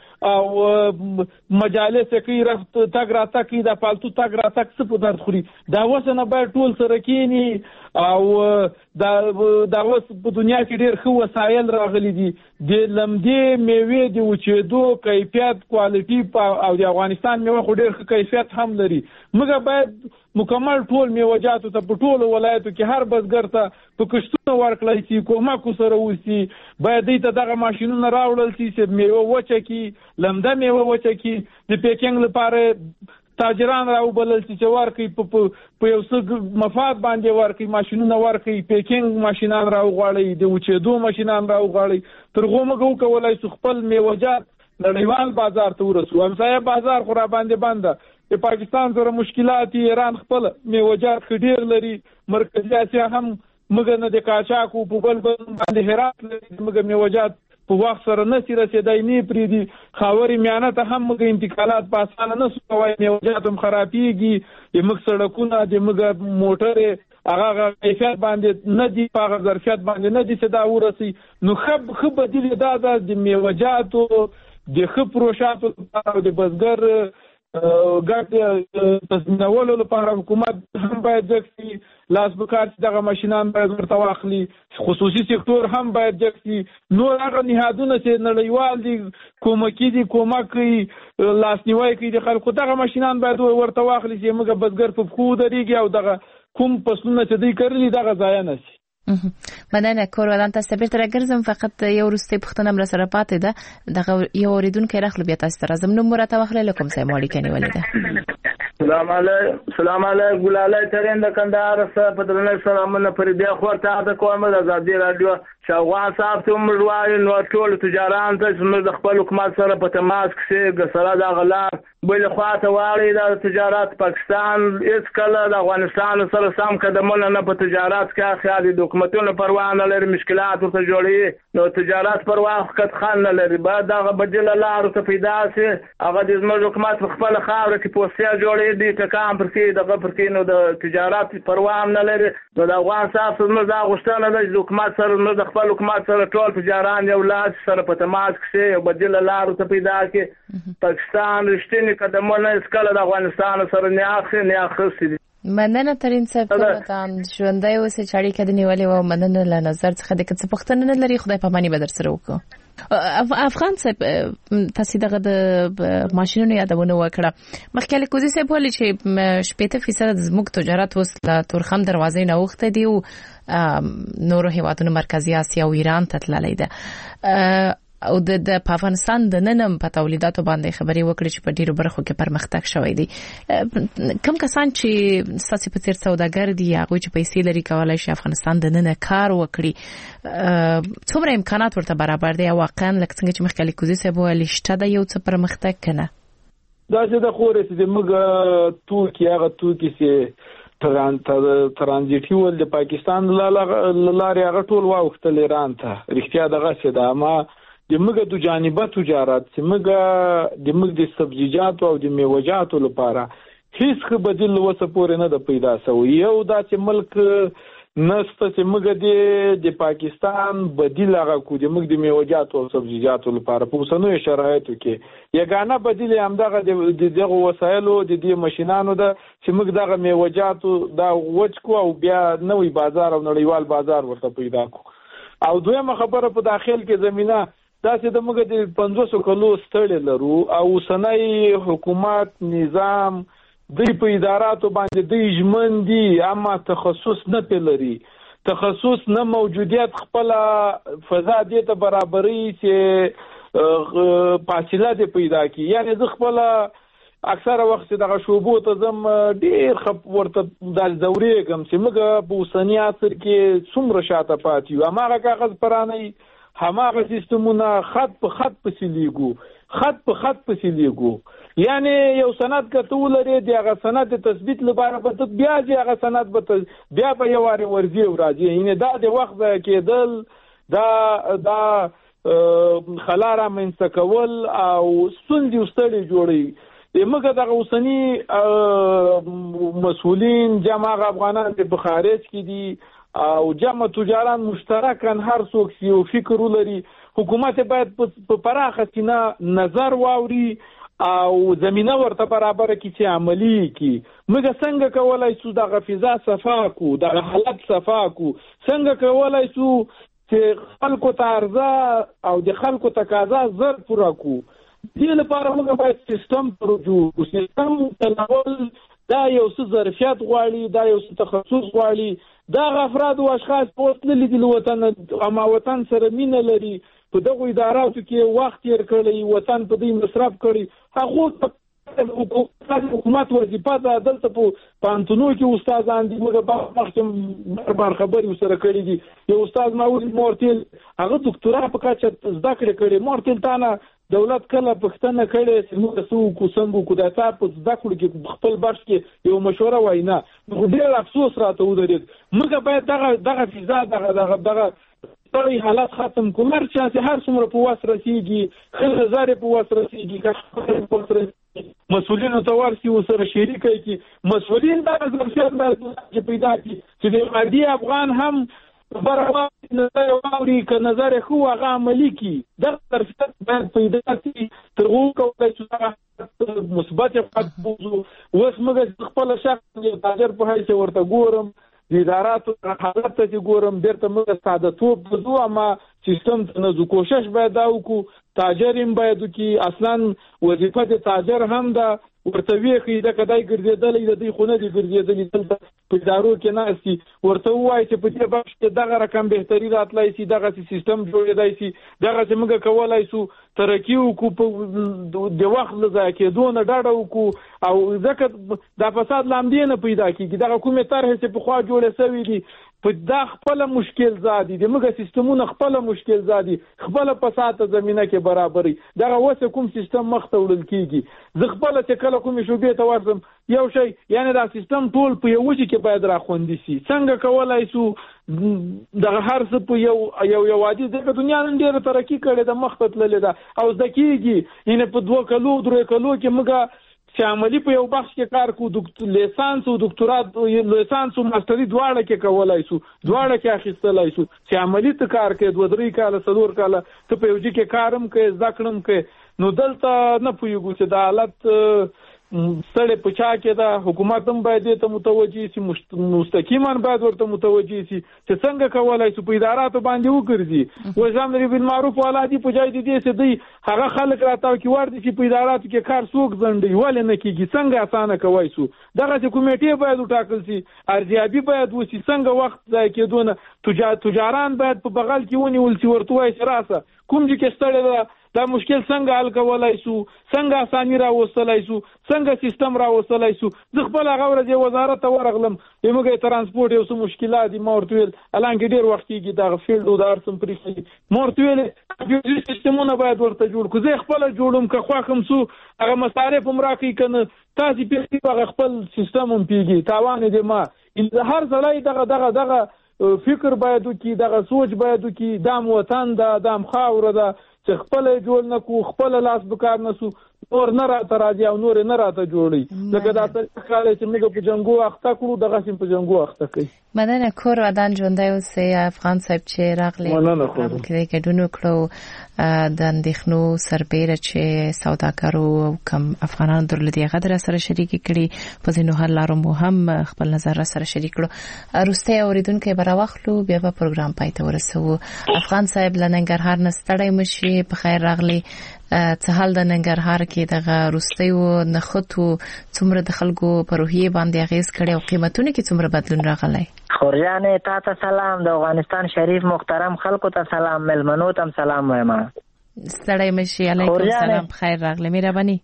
او مجالس کې رفت تاګ را تاکي د پالتو تاګ را تاک څه په درد خوري دا وسنه باید ټول سره کینی او دا د اوس په دنیا کې ډېر خو وسایل راغلي دي د لمدې میوې د وچېدو کیفیت کوالټي او د افغانستان میوه خو ډېر ښه کیفیت هم لري. موږ باید مکمل ټول میوه‌جاتو ته په ټولو ولایتو کې هر بزګر ته په کښتونو ورکړای شي کومک سره وسی باید دې ته دغه ماشينونه راوړل شي چې میوه وچه کی لمده میوه وچه کی د پیکینګ لپاره تاجران راوبلل چې ورکي په یو څه مفاد باندې ورکي ماشينونه ورکي پیکینګ ماشينان راوغړي د وچېدو ماشينان راوغړي ترغه موږ کولای شو خپل میوه‌جات نړیوال بازار ته ورسو. همسایه بازار خو را باندې باندې د پاکستان سره مشکلات ایران خپل میوه‌جات خډیر لري مرکزی اسیا هم موږ نه د کاچاکو په بل باندې هرات لري موږ میوه‌جات په وخت سره نسی رسیدای نه پری دي خاوري میانه ته هم موږ انتقالات په اسانه نه سوای میوه‌جات هم خرابېږي د موږ سړکونه د موږ موټر هغه کیفیت باندې نه دي په هغه ظرفیت باندې نه دي چې دا ورسي. نو خب خب بدیل دا د میوه‌جاتو د خپروشاتو او د بزګر ګټ تضمینولو لپاره حکومت هم باید ځکسي لاس بکار چې دغه ماشينان باید ورته واخلي خصوصي سکتور هم باید ځکسي نور هغه نهادونه چې نړیوال دي کومکی دي کومک لاسنیوي کوي د خلکو دغه ماشينان باید ورته واخلي چې موږ بزګر په خو دريږي او دغه کوم فصلونه چې دوی کړلي دغه ځای نه شي. مننه کور ودان تاسو بیرته راګرځم فقط یو ورسته پښتنه مر سره پاتې ده دغه یو اوریدونکو راخلو بیا تاسو ته راځم نو مرته واخلې لکم سه مالک نه ولیده. سلام علیکم سلام علیکم ګلاله ترين د کندهار سره په درنه سلامونه پر دې خورته د کومه د ازادي رادیو شاوغان صاحب ته مروای نو ټول تجاران ته چې د خپل حکومت سره په تماس کې ګسره د غلار بل خواته واړی د تجارت پاکستان هیڅ کله د افغانستان سره سم قدمونه نه په تجارت کې خیالي حکومتونو پروا نه لري مشکلات ته جوړي نو تجارت پروا خد خان نه لري بعد دغه بدل لار ته پیدا سي هغه د زموږ حکومت خپل خاور کې پوسټیا جوړي دي ټکام پر کې دغه پر کې نو د تجارت پروا نه لري نو د افغان صاحب څخه دا غوښتنه ده چې حکومت سره نو د خپل حکومت سره ټول تجاران یو لاس سره په تماس کې بدل لار ته پیدا کې پاکستان رښتینی قدمونه اسکله د افغانستان سره نه اخلي نه اخلي مننه ترين صاحب ته ژوندۍ اوسې چې اړیکه دې نیولې و. مننه له نظر څخه د کڅ پښتنه نه لري خدای پاماني به در سره وکړو. افغان صاحب تاسو دغه د ماشينونو یادونه وکړه. مخکې کوزي صاحب ولې چې شپږ فیصد زموږ تجارت وس له تورخم دروازې نه وخته دی او نورو هیوادونو مرکزی اسیا او ایران ته تللی ده. او د افغانستان د ننم په تولیداتو باندې خبري وکړي چې په ډیرو برخو کې پرمختګ شوی دی. کوم کسان چې ساسي په تیر سوداګر دي هغه چې پیسې لري کولای شي افغانستان د نن کار وکړي، څومره امکانات ورته برابر دي او واقعا لکه څنګه چې مخکې کوزي صاحب ویل شته د یو څه پرمختګ کنه؟ دا چې د خورې چې موږ توکي هغه توکي چې ترانزیټي ول د پاکستان لارې هغه ټول واوښتل ایران ته. رښتیا دغه څه ده، اما د موږ د جانبه تجارت چې موږ د موږ د سبزیجاتو او د میوه‌جاتو لپاره هیڅ ښه بدیل وسه پورې نه د پیدا شوی. یو داسې ملک نسته چې موږ د پاکستان بدیل هغه کو د موږ د میوه‌جاتو او سبزیجاتو لپاره په اوسنیو شرایطو کې یګانه بدیل همدغه د دغه وسایلو د دې ماشينانو ده چې موږ دغه میوه‌جاتو دا وچ کو او بیا نوې بازار او نړیوال بازار ورته پیدا کو. او دویمه خبره په داخل کې زمينه دا چې د موږ د پنځوس کلو ستړي لرو او سنای حکومت نظام د په اداراتو باندې د ژمن دي اما تخصص نه لري، تخصص نه موجودیت خپل فضا دې ته برابرۍ چې فاصله دې پیدا کی. یعنی زه خپل اکثره وخت دغه شوبو ته زم ډیر خپ ورته د دورې کوم چې موږ په اوسنی عصر کې څومره شاته پاتې یو. هغه کاغذ پرانه هماغه سیستمونه خط په خط پسې لیږو خط په خط پسې لیږو. یعنی یو سند کته ولري دی هغه سند تثبیت لپاره به بیا دی هغه سند به بیا په یو واری ورځي او راځي. یعنی دا د وخت کېدل دا دا خلاره منځ کول او ستوندې وستړي جوړي. موږ دغه اوسنی مسؤلین جمع افغانان په خارج کې دي او جمع تجاران مشترکان هر څوک یو فکر ولري. حکومت باید په پراخه سینه نظر واوري او زمينه ورته برابر کړي چې عملی کړي. موږ څنګه کولای شو دغه فضا صفا کو، دغه حالت صفا کو، څنګه کولای شو چې خلکو ته ارزه او د خلکو تقاضا زر پوره کو. دې لپاره موږ باید سیستم پروجو سیستم تناول دا یو څه ظرفیت غواړي، دا یو څه تخصص غواړي. دا افراد او اشخاص په تللی د وطن اما وطن سره مینه لري، په دغه اداراتو کې وخت تیر کړی، وطن په دې مصرف کړی. هغه حکومت وظیفه ده دلته په پانتونو کې استادان دي. موږ په مخکې بار خبرې سره کړې دي. یو استاد ماوری مورتل هغه ډاکټرا په کاچه زده کړې کړې. مورتل تانه دولت کله پښتنه کړي چې موږ سو کو څنګه کو د تاسو په زده کړو کې خپل برش کې یو مشوره واینا. ډېر افسوس راته ودرېد. موږ باید دغه دغه فضا دغه دغه دغه ټول حالات ختم کوو. چې هر څومره په واس رسیږي خلک زاره په واس رسیږي که په واس رسیږي مسؤلین ته ورسي او سره شریک کی. مسؤلین دا ظرفیت باید پیدا کړي چې د عادي افغان هم برابر نظر واوري که نظر خو هغه عملی کی. دا ظرفیت باید پیدا کړي تر هغه کوي چې مثبت افکت بوزو. اوس موږ خپل شخص یو تاجر په هیڅ ورته ګورم د اداراتو حالت ته ګورم بیرته موږ ساده توپ بزو اما سیستم ته نه کوشش باید دا وکړو. تاجرین باید کی اصلا وظیفه د تاجر هم ده ورته ویخي د کدای ګرځیدلې د دې خونه دي ګرځیدلې دلته په ادارو کې ناشتي ورته وایي چې په دې بخش کې دغه رقم بهتري راتلای شي، دغه سیستم جوړېدای شي، دغه چې موږ کولای شو ترقی وکړو په د وخت لږه کېدو نه ډاډه وکړو. او ځکه دا فساد لامدې نه پیدا کیږي. دغه کومه طرح چې په خوا جوړې شوی دي په دا خپل مشکل زادي د موږ سیستمونه خپل مشکل زادي خپل په ساته زمينه کې برابرۍ. دغه وسه کوم سیستم مخ ته وړل کیږي. زه خپل چې کله کوم شوبې ته ورسم یو شی یعنی دا سیستم ټول په یو ځای کې باید راخوندي شي. څنګه کولای شو دغه هر څه په یو یو یو عادي دغه دنیا نن ډیره ترقی کړې ده، مخ ته تللې ده او ځکهږي یعنی په دوه کلو درې کلو کې موږ چې عملی په یو بخش کې کار کو د لیسانس او ډاکټرات لیسانس او ماستری دواړه کې کولای شو، دواړه کې اخیستلای شو. چې عملی ته کار کې دوه درې کاله څلور کاله ته په یو ځای کې کارم کې ځکړم کې نو دلته نه پویګو چې د حالت ستړي پچا کې دا حکومت هم باید ته متوجي سي مستقیما باید ورته متوجي سي چې څنګه کولای شي په اداراتو باندې وګرځي وزامر بالمعروف ولا دي په ځای دي چې دی هغه خلک راتاو کې ور دي چې په اداراتو کې کار څوک ځنډي ولې نه کیږي څنګه اسانه کوي سو دغه کمیټې باید وټاکل سي ارزیابي باید وسی څنګه وخت ځای کېدونه تجاران باید په بغل کې ونیول سي ورته وایي راسه کوم دي کې ستړي دا دا مشکل څنګه حل کولای شو څنګه اساني راوستلای شو څنګه سیستم راوستلای شو زه خپل هغه ورځ وزارت ته ورغلم موږ ترانسپورت یو څه مشکلات دي مورتویل الان کې ډیر وخت کېږي دا فیلډ او دار سم پرې مورتویل یو سیستمونه باید ورته جوړ کو زه خپل جوړوم که خو کوم سو هغه مصارف هم راکې کنه تاسو په هغه خپل سیستم هم پیږي تاوان دې ما هر ځلای دغه دغه دغه فکر باید وکي دغه سوچ باید وکي دام وطن دا دام خاور دا چې خپل جوړ نه کو خپل لاس بکار نه سو نور نه راته راځي او نور نه راته جوړي لکه دا څه کاله چې موږ په جنگو اخته کړو دغه سیم په جنگو اخته کوي مدن کور ودان ژوندۍ اوسې افغان صاحب چې راغلي کې کې دونو کړو د اندېښنو سربېره چې سوداګرو کم افغانانو درلودي غدر سره شریک کړي په ځینو حل لارو مو هم خپل نظر سره شریک کړو روسته اوریدونکو به راوخلو بیا به پروګرام پای ته ورسو افغان صاحب لننګرهار نستړی مشي په خیر راغلي څه حال د ننګرهار کې دغه روستیو نخټو څومره د خلکو په روحیه باندې اغیز کړي او قیمتونه کې څومره بدلون راغلی خورجانې تا ته سلام د افغانستان شریف محترم خلکو ته سلام ملمنو ته سلام وایم ستړی مشي علیکم سلام خیر راغلی مهرباني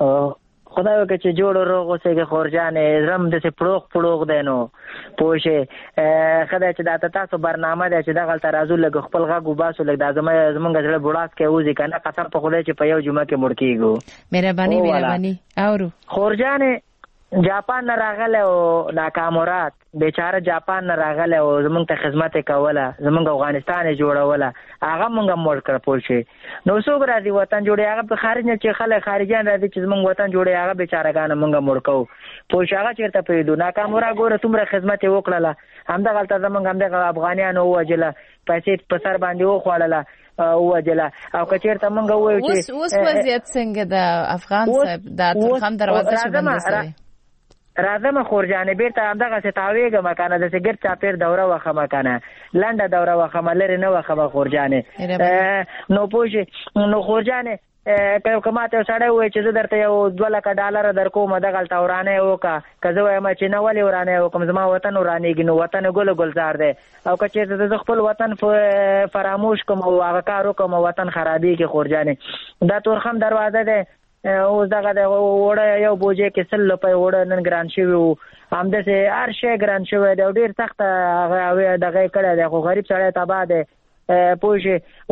خدای وکړي چې جوړ روغ اوسېږي خورجانې زم داسې پړوغ پړوغ دی نو پوه شې خدای چې دا تاسو برنامه دی چې دغلته راځو لږ خپل غږ وباسو لږ دا زمونږ زړه بوړاس کې وځي که نه قسم په خدای چې په یو جمعه کې مړ کېږو مهرباني مهرباني اورو خورجانې جاپان نه راغلی او ناکامرات بیچاره جاپان نه راغلی او زمونږ ته خدمت کوله زمونږ افغانستان یې جوړوله هغه مونږ هم مړ کړه پوه شې نو څوک راځي وطن جوړوي هغه په خارج نه چې خلک خارجیان راځي چې زمونږ وطن جوړوي هغه بیچارهګان مونږ مړ کوو پوه شې هغه چېرته پرېږدو ناکامره ګوره څومره خدمت یې وکړله همدغلته زمونږ همدغه افغانیانو ووژله پیسې په سر باندې وخوړله ووجله او که چېرته مونږ ووایو چې اوس وضعیت څنګه د افغان صاحب د ترخم دروازه چې بنده سوی راځم خورجانې بیرته همدغسې تاویږم که نه داسې ګرد چاپېر دوره وخمه که نه لنډه دوره وخمه لرې نه وخمه خورجانې نو پوه شې نو خورجانې که ماته یو سړی ووایي چې زه درته یو دوه لکه ډالره در کوم دغلته ورانۍ وکړه که زه وایم چې نه ولې ورانۍ وکړم زما وطن ورانېږي نو وطن ګل ګلزار دی او که چېرته زه خپل وطن فراموش کوم او هغه کار وکړم وطن خرابېږي خورجانې دا تورخم دروازه دی اوس دغه د وړه یو بوجې کې سل روپۍ وړه نن ګران شوي وو همداسې هر شی ګران شوی دی او ډېر سخته هغه دغه یې کړی دی خو غریب سړی تباه دی پوه شې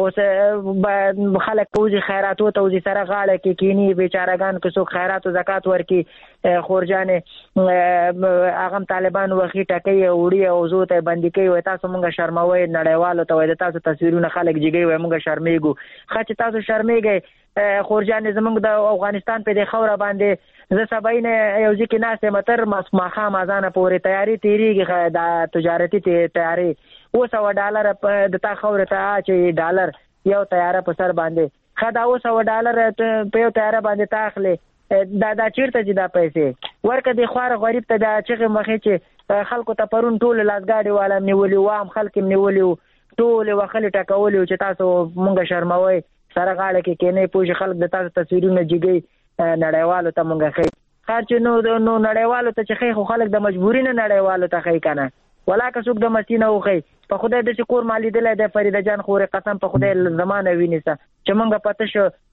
اوس خلک وځي خیراتو ته وځي سره غاړه کې کیني بیچارهګان که څوک خیرات و زکات ورکړي خورجانې هغه هم طالبان وخي ټکوي وړي او زو ته بندي کوي وایي تاسو مونږ شرموئ نړیوالو ته وایي د تاسو تصویرونه خلک جګوي وایي مونږ شرمېږو ښه چې تاسو شرمېږئ خورجانې زمونږ د افغانستان په دې خاوره باندې زه سبا نه یو ځای کې ناست یم تر ماښام اذانه پورې تیاري تېرېږي د تجارتي تیاري اوه سوه ډالره د تا خاورې ته چې ډالر یو تیاره په سر باندې ښه دا اوه سوه ډالر په یو تیاره باندې تا اخلې دا دا چېرته ځي دا پیسې ورکه دې خواره غریب ته دا چغې مخې چې خلکو ته پرون ټولې لاسګاډې والا نیولي وو عام خلک یې نیولي وو ټولې وخلې ټکولي وو چې تاسو مونږ شرموئ سره غاړه کې کېنئ پوه شي خلک د تاسو تصویرونه جګوي نړیوالو ته مونږ ښیي خیر چې نو نو نړیوالو ته چې ښیي خو خلک د مجبوري نه نړیوالو ته ښیي که نه ولا که څوک د مستي نه وښیي په خدای داسې کور ما لیدلی دی فریده جان خورې قسم په خدای زما نه وینېسه چې مونږ په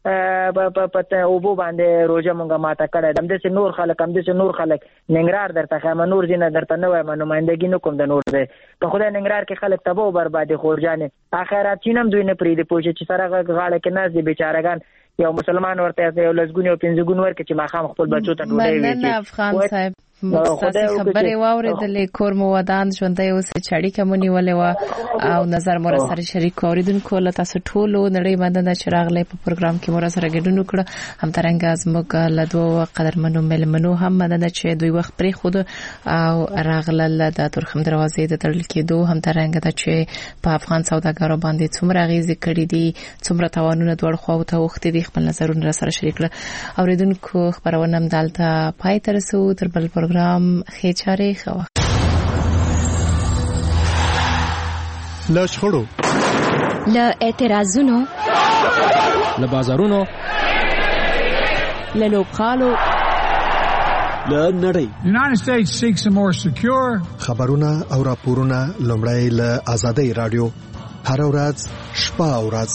تشو په اوبو باندې روژه مونږ ماته کړی ده همداسې نور خلک همداسې نور خلک ننګرهار درته ښیم نور ځینه درته نه وایم نمایندګي نه کوم د نور دی په خدای ننګرهار کې خلک تباه و بربادي خورجانې خیرات چین هم دوی نه پرېږدي پوه شي چې سره غاړه کې ناست دي بیچارهګان یو مسلمان ورته یو لسګون یو پنځه ګون ورکړي چې ماښام خپل بچو ته ډوډۍ ویچي افغان صاحب مستاسي خبرې واورېدلې کور مو ودان ژوندۍ اوس چړې کومنی ولې وا او نظر مور سره شریک اوریدونکو له تاسو ټولو نړۍ باندې چې راغلي په پروګرام کې مور سره ګډون وکړه هم ترنګ زموږ له دوه قدرمنو ملمنو هم مدنه چې دوی وخت پرې خود او راغله د ترخم دروازې د تړل کېدو هم ترنګ د چې په افغان سوداګرو باندې څومره غیزه کړې دي څومره توانونه دوړ خو ته وخت دي خپل نظرونه سره شریک کړه اوریدونکو خبرونه هم دالته پای تر سو تر بل پروګرام خېچاره خو لا شخړو لا اعتراضونو لا بازارونو لا لوبخالو لا نړۍ United States seeks a more secure خبرونه او راپورونه لومړی له آزادۍ رادیو هر ورځ شپه او ورځ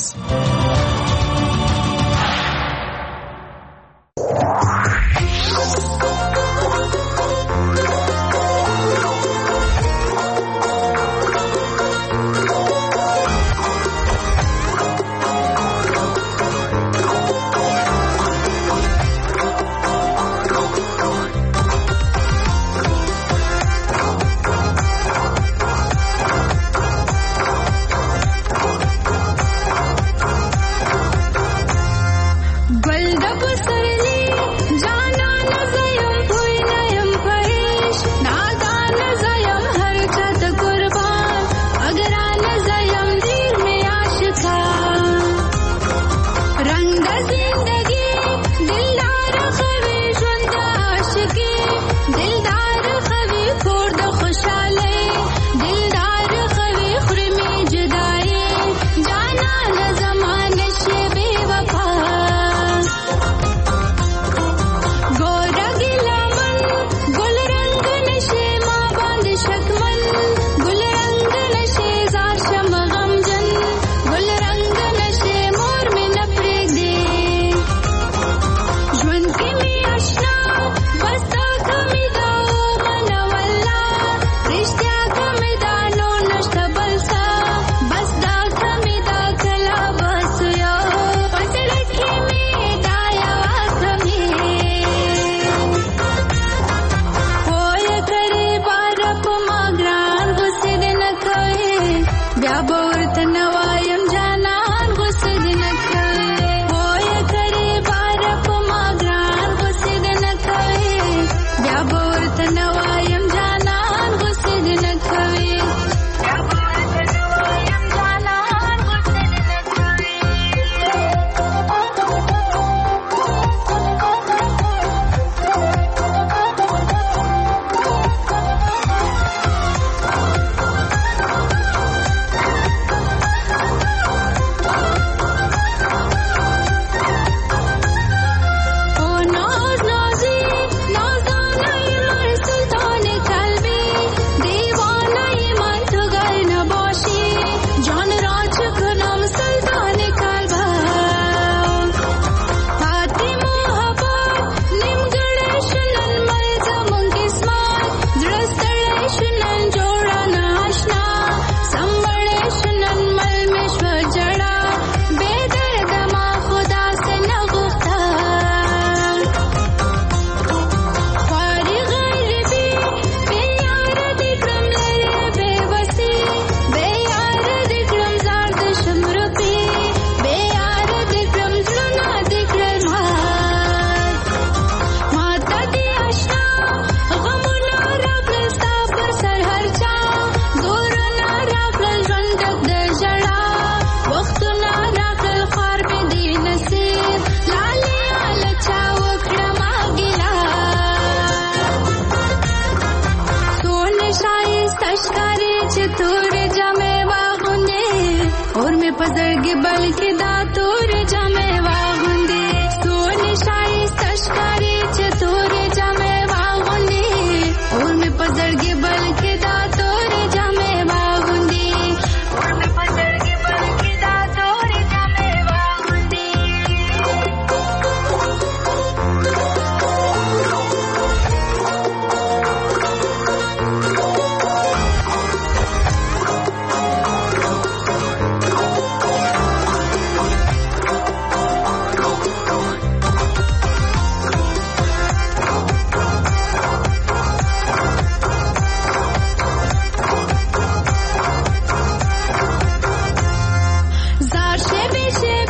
spaceship